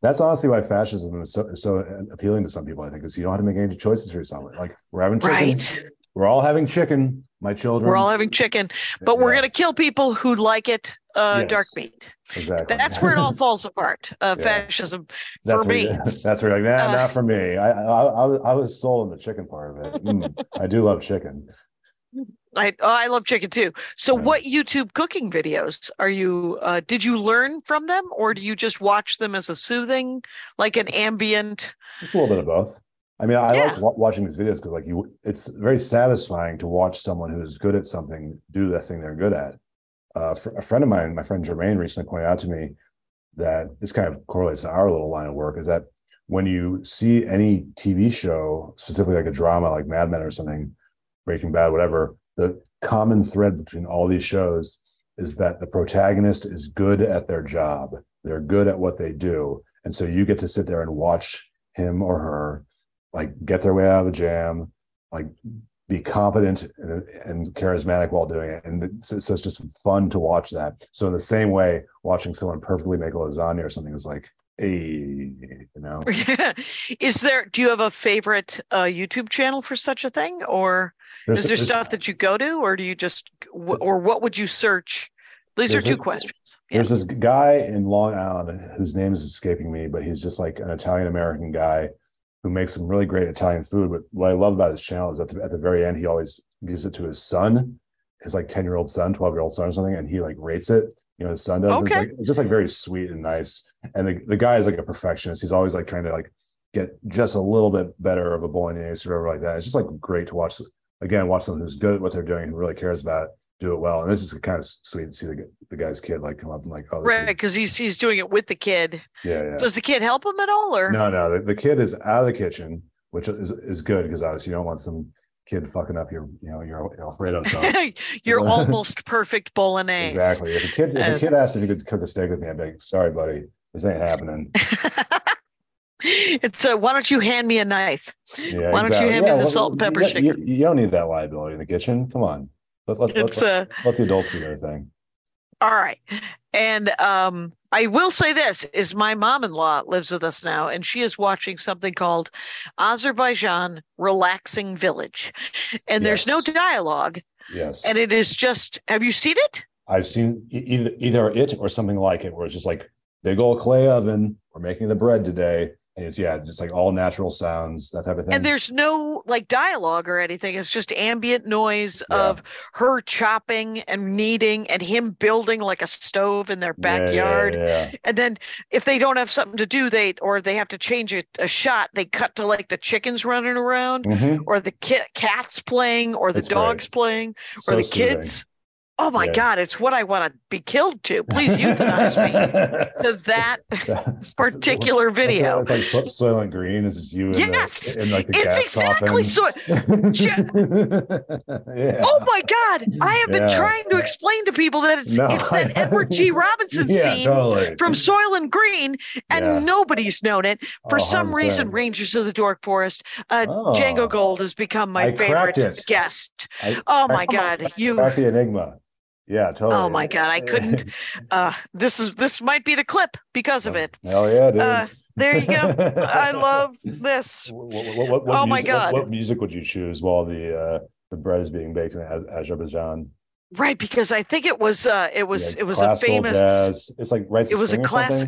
D: That's honestly why fascism is so appealing to some people, I think, is you don't have to make any choices for yourself. Like, we're having chicken.
C: Right.
D: We're all having chicken, my children.
C: We're all having chicken, but we're going to kill people who like it dark
D: Yes,
C: meat.
D: exactly.
C: That's where it all falls apart. Fascism
D: That's
C: for me.
D: That's where you're like, nah, not for me. I was sold on the chicken part of it. I do love chicken.
C: I love chicken too. So
D: Yeah.
C: what YouTube cooking videos are you did you learn from them, or do you just watch them as a soothing, like an ambient?
D: It's a little bit of both. I mean, I
C: Yeah.
D: like watching these videos because, like, it's very satisfying to watch someone who's good at something do that thing they're good at. A friend of mine, my friend Jermaine, recently pointed out to me that this kind of correlates to our little line of work, is that when you see any TV show, specifically like a drama like Mad Men or something, Breaking Bad, whatever, the common thread between all these shows is that the protagonist is good at their job. They're good at what they do. And so you get to sit there and watch him or her like get their way out of a jam, like be competent and charismatic while doing it. And so it's just fun to watch that. So in the same way, watching someone perfectly make a lasagna or something is like, hey,
C: Do you have a favorite YouTube channel for such a thing, or is there stuff that you go to, or do you just, or what would you search? These are two questions.
D: There's this guy in Long Island whose name is escaping me, but he's just like an Italian-American guy who makes some really great Italian food. But what I love about his channel is at the very end, he always gives it to his son, his like 10-year-old son, 12-year-old son or something, and he like rates it. You know, his son does.
C: Okay.
D: It's just like very sweet and nice. And the guy is like a perfectionist. He's always like trying to like get just a little bit better of a bolognese or whatever like that. It's just like great to watch. Again, watch someone who's good at what they're doing and really cares about it, do it well. And this is kind of sweet to see the guy's kid like come up and like, oh,
C: right, because he's doing it with the kid.
D: Yeah.
C: Does the kid help him at all, or
D: no? The kid is out of the kitchen, which is good because obviously you don't want some kid fucking up your Alfredo sauce.
C: your almost perfect bolognese.
D: Exactly. If a kid asked if you could cook a steak with me, I'd be like, sorry, buddy, this ain't happening.
C: It's why don't you hand me a knife?
D: Yeah,
C: why don't you hand me the salt and pepper chicken?
D: You don't need that liability in the kitchen. Come on. Let the adults do their thing.
C: All right. And I will say this is my mom-in-law lives with us now, and she is watching something called Azerbaijan Relaxing Village. And there's no dialogue.
D: Yes.
C: And it is just, have you seen it?
D: I've seen either it or something like it, where it's just like big old clay oven. We're making the bread today. And it's just like all natural sounds, that type of thing.
C: And there's no like dialogue or anything. It's just ambient noise of her chopping and kneading and him building like a stove in their backyard.
D: Yeah.
C: And then if they don't have something to do, they have to change a shot, they cut to like the chickens running around, or the cats playing, or the dogs playing, or the kids. Oh my God, it's what I want to be killed to. Please euthanize me to that particular video.
D: It's like Soylent Green. Is just you
C: yes,
D: in like the
C: it's
D: gas
C: exactly so. Oh my God, I have been trying to explain to people that it's that Edward G. Robinson scene from Soylent Green, and nobody's known it. For some reason, Rangers of the Dork Forest, Django Gold has become my favorite guest. Oh my God, you
D: cracked the enigma. Yeah, totally.
C: Oh my God, I couldn't. This might be the clip because of it.
D: Hell yeah, dude.
C: There you go. I love this.
D: What
C: my God.
D: What music would you choose while the bread is being baked in Azerbaijan?
C: Right, because I think it was a famous
D: jazz. It's like
C: it was a classic.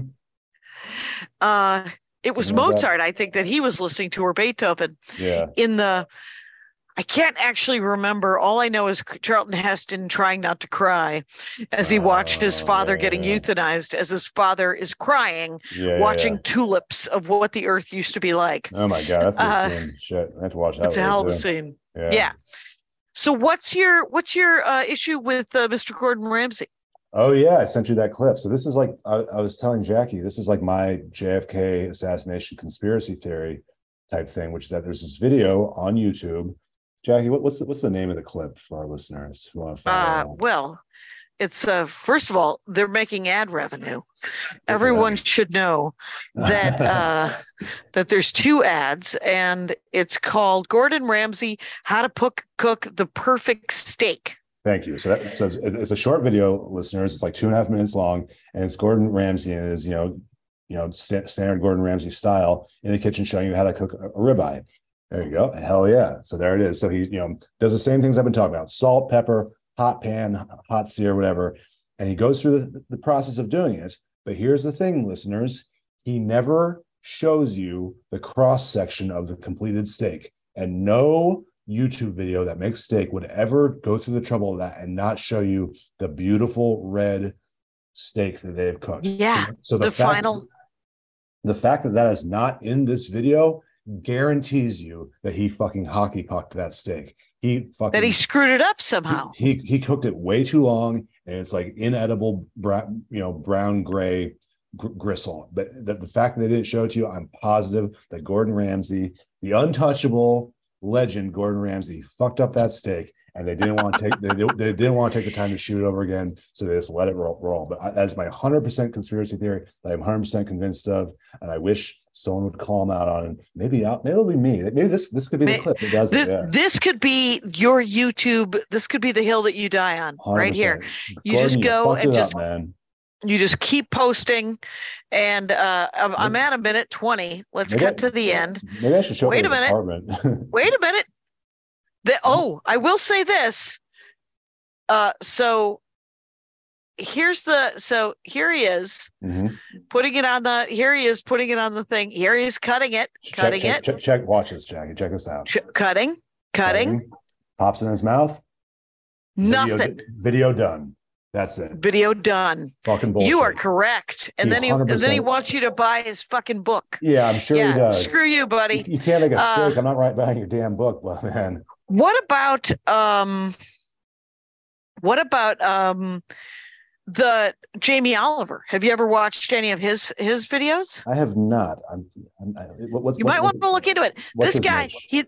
C: It was Mozart, I think, that he was listening to, or Beethoven.
D: Yeah.
C: I can't actually remember. All I know is Charlton Heston trying not to cry as he watched his father getting euthanized, as his father is crying, watching tulips of what the earth used to be like.
D: Oh my God, that's insane shit. I have to watch that.
C: It's a hell of a scene. Yeah. So what's your issue with Mr. Gordon Ramsay?
D: Oh yeah, I sent you that clip. So this is like I was telling Jackie, this is like my JFK assassination conspiracy theory type thing, which is that there's this video on YouTube. Jackie, what's the name of the clip for our listeners who want to find out?
C: Well, it's first of all, they're making ad revenue. Everyone should know that that there's two ads, and it's called Gordon Ramsay: How to Cook the Perfect Steak.
D: Thank you. So it's a short video, listeners. It's like 2.5 minutes long, and it's Gordon Ramsay and his standard Gordon Ramsay style in the kitchen, showing you how to cook a ribeye. There you go. Hell yeah. So there it is. So he, does the same things I've been talking about: salt, pepper, hot pan, hot sear, whatever. And he goes through the process of doing it. But here's the thing, listeners: he never shows you the cross section of the completed steak, and no YouTube video that makes steak would ever go through the trouble of that and not show you the beautiful red steak that they've cooked.
C: Yeah.
D: So the fact that is not in this video guarantees you that he fucking hockey pucked that steak. He
C: screwed it up somehow.
D: He cooked it way too long, and it's like inedible brown gray gristle. But the fact that they didn't show it to you, I'm positive that Gordon Ramsay, the untouchable legend Gordon Ramsay, fucked up that steak, and they didn't want to take they didn't want to take the time to shoot it over again, so they just let it roll. But that's my 100% conspiracy theory that I'm 100% convinced of, and I wish someone would call him out on it. Maybe it'll be me. Maybe this could be the clip that does it. Yeah.
C: This could be your YouTube. This could be the hill that you die on
D: 100%.
C: Right here. You
D: Gordon,
C: just go and just
D: up, man.
C: You just keep posting, and I'm at a minute 20. Let's cut to the end.
D: Maybe I should show
C: Wait a minute.
D: apartment.
C: Wait a minute. I will say this. So here he is putting it on the thing. Here he is cutting it.
D: Check. Watch this, Jackie. Check this out.
C: Cutting.
D: Pops in his mouth.
C: Nothing.
D: Video done. That's it.
C: Video done.
D: Fucking bullshit.
C: You are correct. And then he wants you to buy his fucking book.
D: Yeah, I'm sure he does.
C: Screw you, buddy.
D: You can't make a steak. I'm not buying your damn book, man.
C: What about the Jamie Oliver? Have you ever watched any of his videos?
D: I have not.
C: You might want to look into it. This guy, he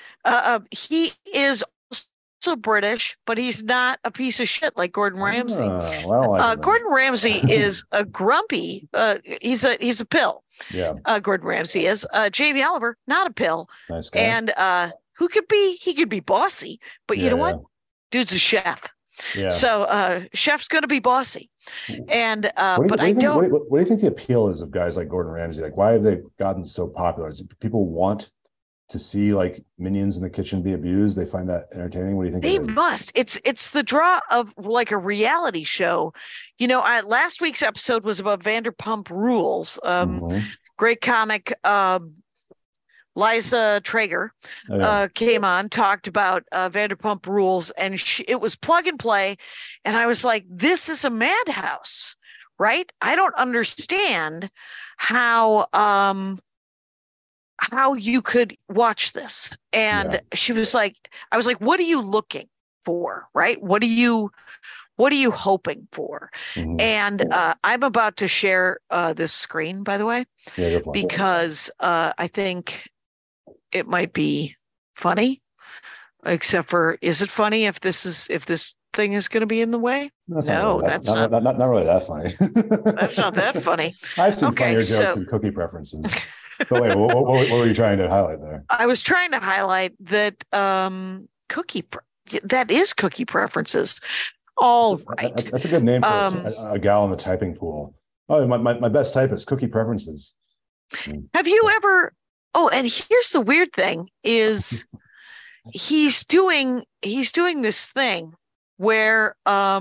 C: is also British, but he's not a piece of shit like Gordon Ramsay. Gordon Ramsay is a grumpy. He's a pill.
D: Yeah.
C: Gordon Ramsay is. Jamie Oliver, not a pill.
D: Nice guy.
C: And he could be bossy, but you know what? Dude's a chef.
D: Yeah.
C: So chef's going to be bossy. And
D: what do you think the appeal is of guys like Gordon Ramsay? Like, why have they gotten so popular? Is it people want to see like minions in the kitchen be abused? They find that entertaining? What do you think?
C: They must. It's the draw of like a reality show. Last week's episode was about Vanderpump Rules. Great comic. Liza Traeger came on, talked about Vanderpump Rules, and it was plug and play. And I was like, this is a madhouse, right? I don't understand how you could watch this. And she was like, I was like, what are you looking for, right? What are you hoping for? And I'm about to share this screen, by the way, because I think it might be funny, except for, is it funny if this thing is going to be in the way?
D: That's not really that funny.
C: That's not that funny.
D: I've seen funnier jokes and cookie preferences. But wait, what were you trying to highlight there?
C: I was trying to highlight that that is cookie preferences. All right.
D: That's a good name for a gal in the typing pool. Oh, my best type is cookie preferences.
C: Have you ever? Oh, and here's the weird thing: is he's doing this thing where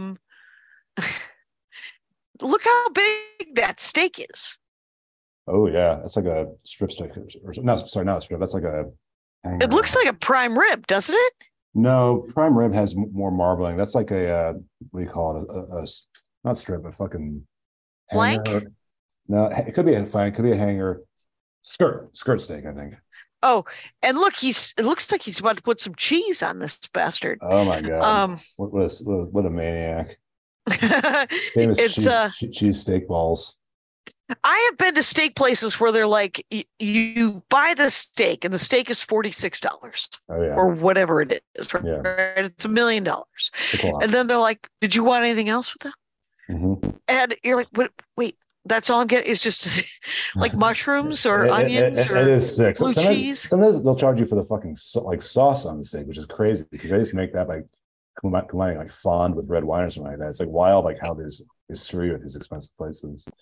C: look how big that steak is.
D: Oh yeah, that's like a strip steak, or not a strip. That's like a.
C: It looks like a prime rib, doesn't it?
D: No, prime rib has more marbling. That's like a what do you call it? A not strip, but fucking
C: flank.
D: Hanger. No, it could be a flank. Could be a hanger. Skirt steak, I think.
C: Oh, and look, it looks like he's about to put some cheese on this bastard.
D: Oh my god! What a maniac! Famous cheese steak balls.
C: I have been to steak places where they're like, you buy the steak and the steak is $46 or whatever it is. Right?
D: Yeah.
C: It's $1 million. And then they're like, did you want anything else with that? And you're like, wait, that's all I'm getting is just like mushrooms or onions or
D: it is sick.
C: Blue cheese.
D: Sometimes they'll charge you for the fucking like sauce on the steak, which is crazy because they just make that by combining like fond with red wine or something like that. It's like wild, like how they screw you with these expensive places.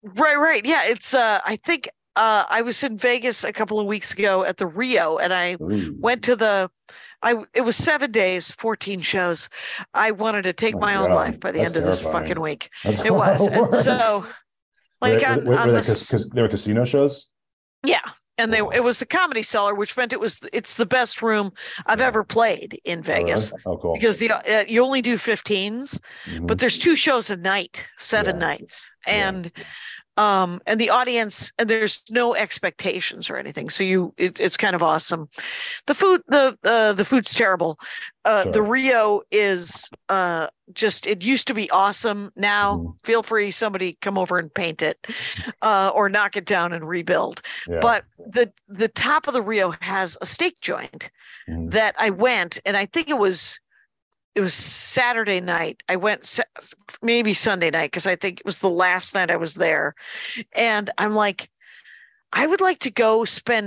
C: Right. Yeah, it's I think I was in Vegas a couple of weeks ago at the Rio, and I
D: Ooh,
C: went to it was 7 days, 14 shows. I wanted to
D: oh
C: take
D: my
C: my own life
D: God,
C: by the
D: that's
C: end of this fucking
D: terrifying.
C: week.
D: That's a
C: It
D: lot
C: was.
D: of
C: And
D: work.
C: so like on this,
D: There were casino shows?
C: yeah. And it
D: Oh,
C: was the Comedy Cellar, which meant it's the best room I've
D: yeah.
C: ever played in
D: Oh, really?
C: Vegas
D: Oh, cool.
C: because you only do 15s, but
D: Hmm.
C: there's 2 shows a night, 7 nights.
D: Yeah.
C: And the audience, and there's no expectations or anything, so it's kind of awesome. The food's terrible. The
D: Sure.
C: Rio is just, it used to be awesome. Now
D: Mhm.
C: feel free, somebody come over and paint it, or knock it down and rebuild.
D: Yeah.
C: But the top of the Rio has a steak joint
D: Mhm.
C: that I went, and I think it was Saturday night. I went maybe Sunday night because I think it was the last night I was there. And I'm like, I would like to go spend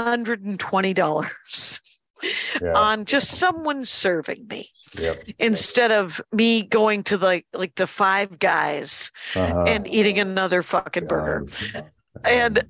C: $120
D: Yeah.
C: on just someone serving me
D: Yep.
C: instead of me going to like the Five Guys
D: Uh-huh.
C: and eating another fucking burger. And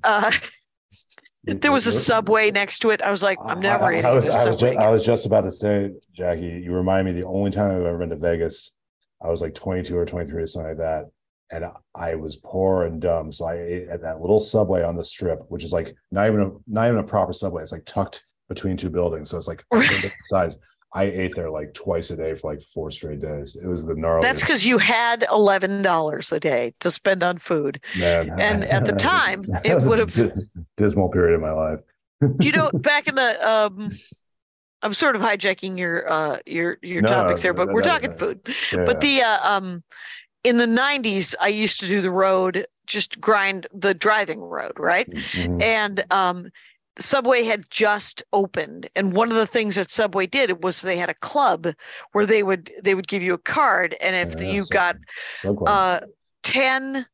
C: there was a Subway next to it. I was like, I'm never eating this Subway.
D: I was just about to say, Jackie, you remind me the only time I've ever been to Vegas, I was like 22 or 23 or something like that. And I was poor and dumb. So I ate at that little Subway on the Strip, which is like not even a proper Subway. It's like tucked between two buildings. So it's like size. I ate there like twice a day for like 4 straight days. It was the gnarliest.
C: That's because you had $11 a day to spend on food.
D: Man,
C: and at the time,
D: that
C: it
D: was
C: would
D: a
C: have,
D: dismal period of my life.
C: back in the I'm sort of hijacking your
D: No,
C: topics here, but we're
D: no,
C: talking
D: no.
C: food.
D: Yeah.
C: But the in the 90s, I used to do the road, just grind the driving road, right?
D: Mhm.
C: And Subway had just opened, and one of the things that Subway did was they had a club where they would give you a card, and if
D: Yeah,
C: you
D: so-
C: got
D: so cool.
C: 10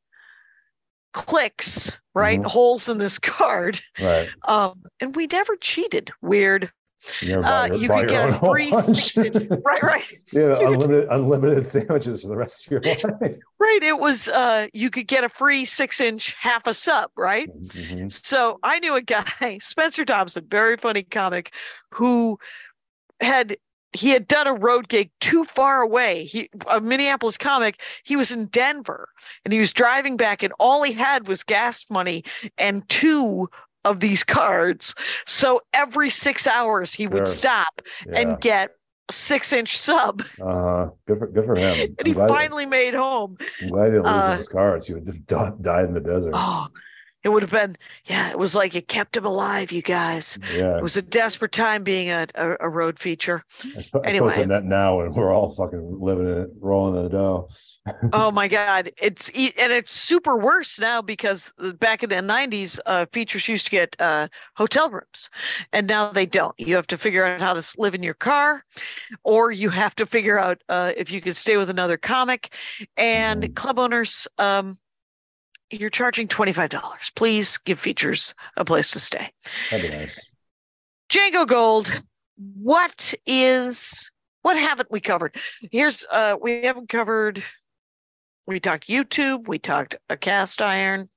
C: clicks, right,
D: Mhm.
C: holes in this card,
D: Right.
C: and we never cheated. Weird.
D: You never bought
C: You
D: bought
C: could
D: your
C: get
D: own
C: a free
D: lunch.
C: 6-inch. Right.
D: Yeah,
C: You could-
D: unlimited sandwiches for the rest of your life.
C: Right. It was you could get a free 6-inch half a sub, right?
D: Mhm.
C: So I knew a guy, Spencer Thompson, very funny comic, who had done a road gig too far away. A Minneapolis comic. He was in Denver and he was driving back, and all he had was gas money and 2 of these cards. So every 6 hours he would
D: Sure.
C: stop
D: Yeah.
C: and get a 6-inch sub.
D: Good for him.
C: And he finally made home.
D: I'm glad he didn't lose those cards. He would just died in the desert.
C: Oh, it would have been, yeah, it was like it kept him alive, you guys.
D: Yeah.
C: It was a desperate time being a road feature.
D: Anyway,
C: Anyway.
D: now when we're all fucking living it, rolling in the dough.
C: Oh my God. It's super worse now because back in the 90s, features used to get hotel rooms, and now they don't. You have to figure out how to live in your car, or you have to figure out if you can stay with another comic. And
D: Mhm.
C: club owners, you're charging $25. Please give features a place to stay.
D: That'd be nice.
C: Django Gold, what haven't we covered? Here's we haven't covered. We talked YouTube. We talked a cast iron.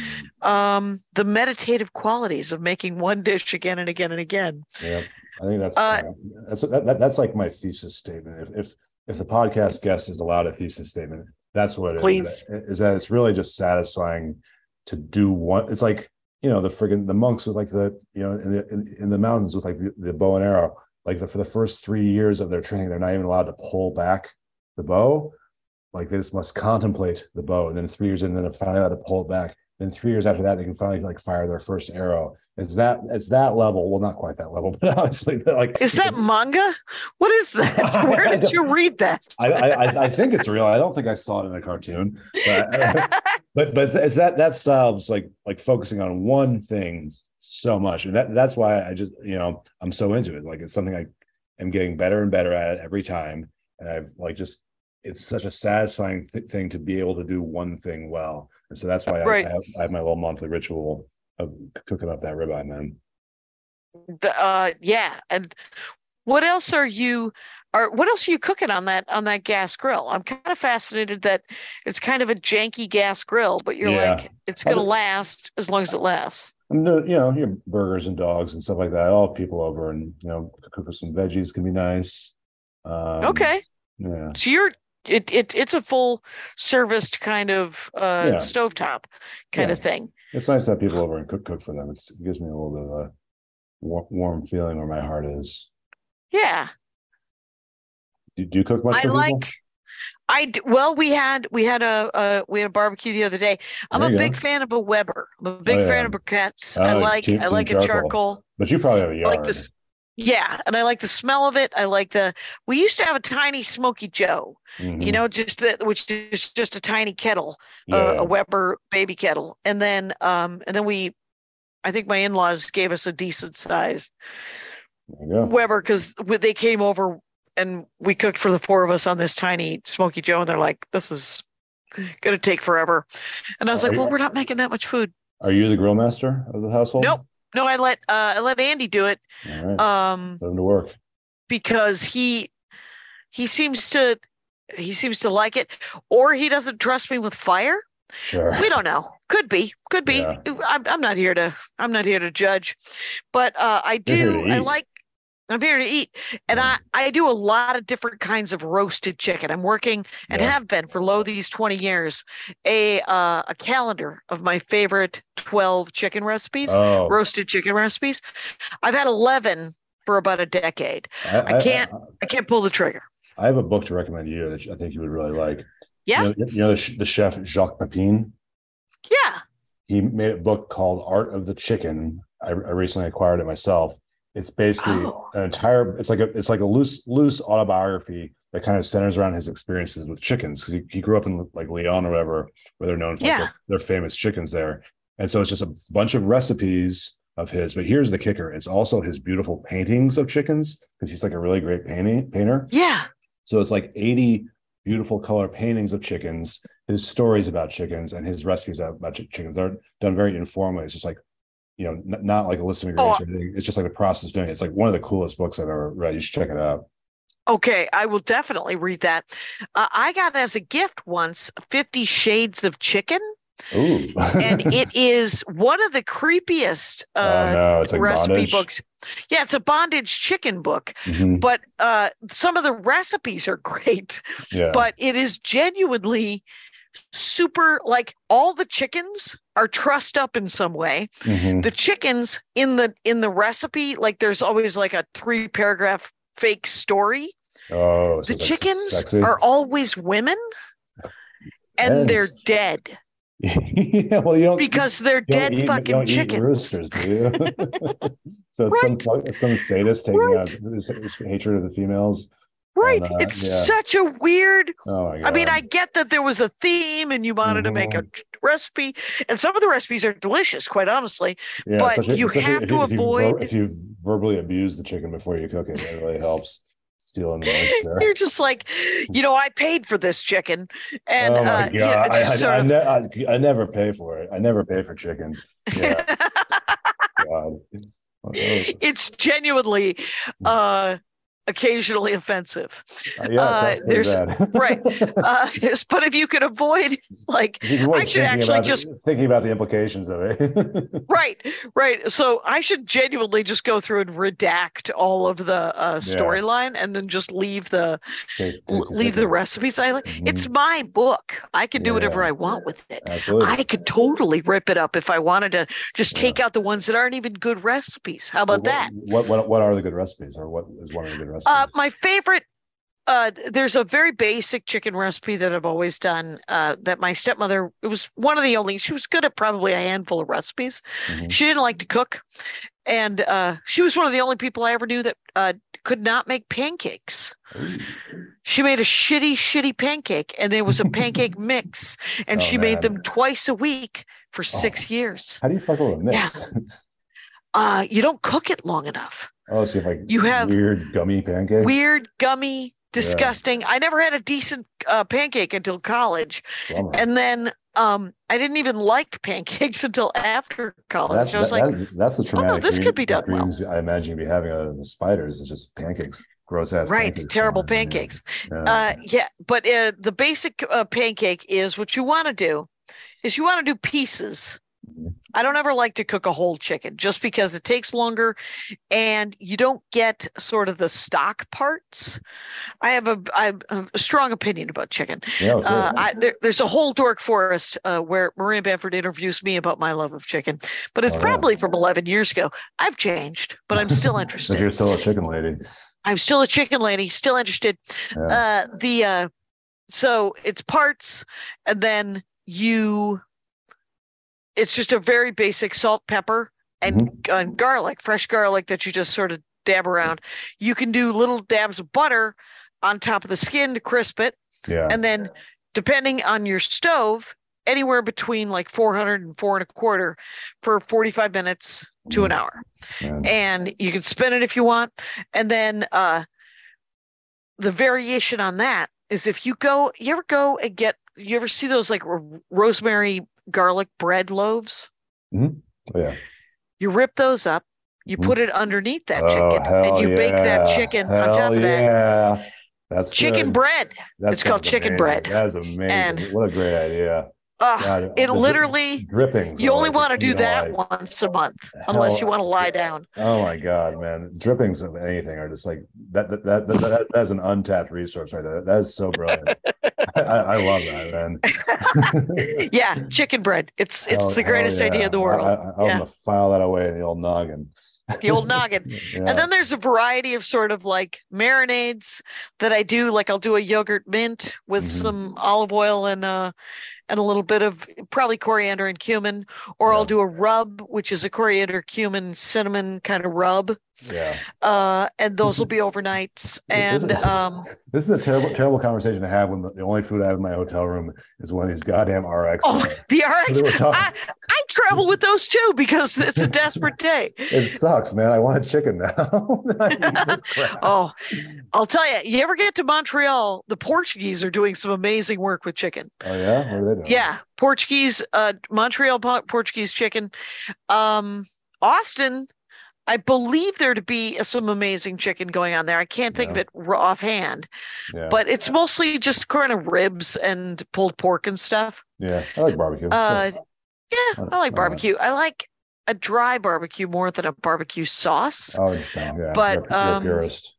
C: The meditative qualities of making one dish again and again and again.
D: Yeah, I think that's like my thesis statement. If the podcast guest is allowed a thesis statement, that's what it
C: Please.
D: is that it's really just satisfying to do one. It's like, the monks with like in the mountains with like the bow and arrow, like for the first 3 years of their training, they're not even allowed to pull back the bow. Like they just must contemplate the bow, and then 3 years in, then they're finally allowed to pull it back. Then 3 years after that, they can finally like fire their first arrow. It's that level. Well, not quite that level, but honestly, like,
C: is that manga? What is that? Where did you read that?
D: I think it's real. I don't think I saw it in a cartoon, but it's that style of like focusing on one thing so much, and that's why I just I'm so into it. Like it's something I am getting better and better at it every time, and I've like just it's such a satisfying thing to be able to do one thing well, and so that's why
C: Right.
D: I have my little monthly ritual of cooking up that ribeye, man.
C: Yeah. And what else are you? what else are you cooking on that gas grill? I'm kind of fascinated that it's kind of a janky gas grill, but you're
D: Yeah.
C: like, it's going to last as long as it lasts.
D: I'm doing, your burgers and dogs and stuff like that. I'll have people over and, cook with some veggies can be nice.
C: Okay.
D: Yeah.
C: So it's a full serviced kind of stovetop kind of thing.
D: It's nice to have people over and cook for them. It gives me a little bit of a warm feeling where my heart is.
C: Yeah.
D: Do you cook much for people?
C: Well, we had a barbecue the other day. I'm a big fan of a Weber. I'm a big fan of briquettes. I like a charcoal.
D: But you probably have a yard.
C: I like this. Yeah, and I like the smell of it. We used to have a tiny Smoky Joe,
D: Mm-hmm.
C: which is just a tiny kettle,
D: Yeah.
C: a Weber baby kettle. And then I think my in-laws gave us a decent size
D: There you go.
C: Weber because they came over and we cooked for the four of us on this tiny Smoky Joe, and they're like, "This is gonna take forever." And I was like, "Well, we're not making that much food."
D: Are you the grill master of the household?
C: Nope. No, I let Andy do it.
D: All right. Put him to work.
C: Because he seems to like it, or he doesn't trust me with fire.
D: Sure.
C: We don't know. Could be.
D: Yeah.
C: I'm not here to judge, but I'm here to eat, and I do a lot of different kinds of roasted chicken. I'm working and have been for these 20 years a calendar of my favorite 12 chicken recipes, roasted chicken recipes. I've had 11 for about a decade. I can't pull the trigger.
D: I have a book to recommend to you that I think you would really like.
C: Yeah.
D: The chef Jacques Pepin.
C: Yeah.
D: He made a book called Art of the Chicken. I recently acquired it myself. It's basically it's like a loose autobiography that kind of centers around his experiences with chickens, because he grew up in like Lyon or whatever, where they're known for their famous chickens there. And so it's just a bunch of recipes of his. But here's the kicker: it's also his beautiful paintings of chickens, because he's like a really great painter.
C: Yeah.
D: So it's like 80 beautiful color paintings of chickens, his stories about chickens, and his recipes about chickens. They're done very informally. It's just like, not like a list of ingredients or anything. It's just like the process of doing it. It's like one of the coolest books I've ever read. You should check it out.
C: Okay, I will definitely read that. I got as a gift once 50 Shades of Chicken.
D: Ooh.
C: And it is one of the creepiest
D: it's like
C: recipe
D: bondage
C: books. Yeah, it's a bondage chicken book,
D: Mm-hmm.
C: but some of the recipes are great.
D: Yeah.
C: But it is genuinely super, like, all the chickens are trussed up in some way.
D: Mm-hmm.
C: The chickens in the recipe, like, there's always like a 3-paragraph fake story.
D: Oh, so
C: the
D: it's
C: chickens
D: sexy.
C: are always women, and they're dead.
D: Yeah, well, you don't,
C: because they're dead fucking chickens.
D: Roosters, do you? So it's some sadist taking out his hatred of the females.
C: Right. It's such a weird.
D: Oh my God.
C: I mean, I get that there was a theme and you wanted to make a recipe, and some of the recipes are delicious, quite honestly.
D: Yeah,
C: but you have to avoid.
D: If you verbally abuse the chicken before you cook it, it really helps. Stealing the
C: You're just like, I paid for this chicken, and
D: oh my God, I never pay for it. I never pay for chicken. Yeah. God.
C: It's genuinely occasionally offensive.
D: There's
C: right. But if you could avoid, like, I should actually just
D: thinking about the implications of it.
C: right. So I should genuinely just go through and redact all of the storyline, and then just leave the recipes. It's my book. I can do whatever I want with it.
D: Absolutely.
C: I could totally rip it up if I wanted to. Just take out the ones that aren't even good recipes. How about that?
D: What are the good recipes, or what is one of the good recipes?
C: My favorite, there's a very basic chicken recipe that I've always done, that my stepmother, it was one of the only, she was good at probably a handful of recipes.
D: Mm-hmm.
C: She didn't like to cook. And she was one of the only people I ever knew that could not make pancakes.
D: Ooh.
C: She made a shitty pancake, and there was a pancake mix, and she made them twice a week for 6 years.
D: How do you fuck with a mix?
C: Yeah. You don't cook it long enough.
D: Oh, so you have weird gummy pancakes?
C: Weird, gummy, disgusting. I never had a decent pancake until college.
D: Bummer.
C: And then I didn't even like pancakes until after college.
D: That's the traumatic
C: this could be done well.
D: I imagine you'd be having the spiders. It's just pancakes. gross ass.
C: Right,
D: pancakes
C: terrible
D: somewhere.
C: pancakes.
D: Yeah.
C: But the basic pancake is what you want to do is you want to do pieces.
D: Mhm.
C: I don't ever like to cook a whole chicken just because it takes longer and you don't get sort of the stock parts. I have a strong opinion about chicken.
D: Yeah, let's hear it.
C: There's a whole Dork Forest where Maria Bamford interviews me about my love of chicken, but it's
D: Oh, yeah.
C: probably from 11 years ago. I've changed, but I'm still
D: If
C: interested.
D: you're still a chicken lady.
C: I'm still a chicken lady, still interested.
D: Yeah.
C: So it's parts, and then it's just a very basic salt, pepper, and garlic, fresh garlic that you just sort of dab around. You can do little dabs of butter on top of the skin to crisp it.
D: Yeah.
C: And then depending on your stove, anywhere between like 400 and 4.25 for 45 minutes to an hour.
D: Yeah.
C: And you can spin it if you want. And then the variation on that is if you ever see those like rosemary garlic bread loaves?
D: Oh, yeah.
C: You rip those up, you put it underneath that
D: Oh,
C: chicken, and
D: hell
C: you bake that
D: yeah.
C: chicken on
D: Hell
C: top of that.
D: Yeah. That's
C: Chicken
D: good.
C: bread.
D: That
C: It's called
D: sounds
C: chicken
D: amazing.
C: bread.
D: That's amazing.
C: And-
D: What a great idea. God,
C: It
D: the
C: literally,
D: drippings.
C: you
D: are
C: only
D: like,
C: want to do
D: you know,
C: that
D: like,
C: once a month, unless you want to lie down.
D: Oh my God, man. Drippings of anything are just like that's an untapped resource right there. That is so brilliant. I love that, man.
C: Yeah, chicken bread. It's
D: Hell-
C: the greatest
D: hell
C: idea
D: yeah.
C: in the world.
D: I was gonna file that away in the old noggin.
C: The old noggin.
D: Yeah.
C: And then there's a variety of sort of like marinades that I do. Like I'll do a yogurt mint with some olive oil and a little bit of probably coriander and cumin, or I'll do a rub, which is a coriander, cumin, cinnamon kind of rub.
D: Yeah.
C: And those will be overnights. And
D: This is a terrible conversation to have when the only food I have in my hotel room is one of these goddamn RX.
C: the RX.
D: They were talking-
C: I travel with those too because it's a desperate day.
D: It sucks, man. I want a chicken now. I need this crap.
C: Oh, I'll tell you, you ever get to Montreal, the Portuguese are doing some amazing work with chicken.
D: Oh yeah, what are they doing?
C: Yeah, Montreal Portuguese chicken. Austin, I believe there to be some amazing chicken going on there. I can't think of it offhand,
D: Yeah.
C: but it's mostly just kind of ribs and pulled pork and stuff.
D: Yeah, I like barbecue.
C: Yeah, I like barbecue. I like a dry barbecue more than a barbecue sauce.
D: Oh, interesting. Yeah,
C: But,
D: you're a purist.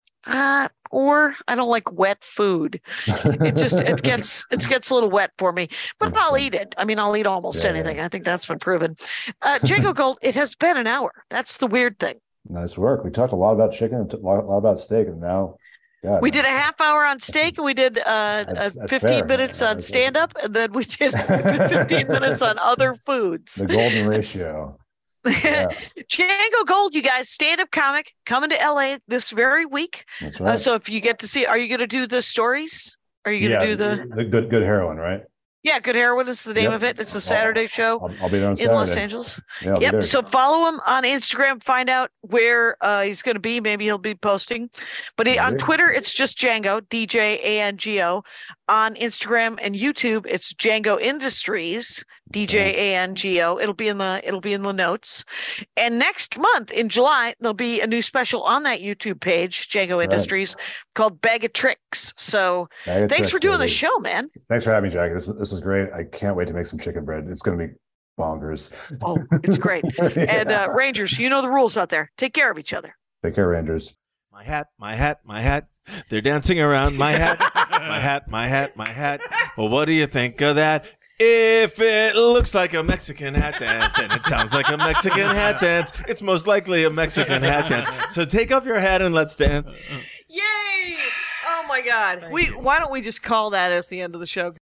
C: Or I don't like wet food. It gets a little wet for me, but I'll eat it. I mean, I'll eat almost anything. I think that's been proven. Django Gold, it has been an hour. That's the weird thing.
D: Nice work. We talked a lot about chicken, and a lot about steak, and now, God,
C: We did a half hour on steak, and we did
D: That's
C: 15
D: fair.
C: minutes on
D: That's-
C: stand up, and then we did 15 minutes on other foods.
D: the golden ratio. Yeah,
C: Django Gold, you guys, stand up comic coming to LA this very week.
D: that's right.
C: So if you get to see, are you going to do the stories? Are you going to do
D: the good heroin, right?
C: Yeah, Good Heroin is the name
D: Yep.
C: of it. It's a Saturday show
D: I'll be there on
C: in
D: Saturday.
C: Los Angeles.
D: Yeah, I'll be there.
C: Yep. So follow him on Instagram. Find out where he's going to be. Maybe he'll be posting. But on
D: Maybe.
C: Twitter, it's just Django, DJANGO. On Instagram and YouTube, it's Django Industries, DJANGO. It'll be in the notes. And next month in July, there'll be a new special on that YouTube page, Django Industries, called Bag of Tricks. So thanks for doing the show, man.
D: Thanks for having me, Jackie. This is great. I can't wait to make some chicken bread. It's going to be bonkers.
C: Oh, it's great. And Rangers, you know the rules out there. Take care of each other.
D: Take care, Rangers.
E: My hat, my hat, my hat. They're dancing around my hat, my hat, my hat, my hat. Well, what do you think of that? If it looks like a Mexican hat dance and it sounds like a Mexican hat dance, it's most likely a Mexican hat dance. So take off your hat and let's dance.
C: Yay! Oh my God. Why don't we just call that as the end of the show?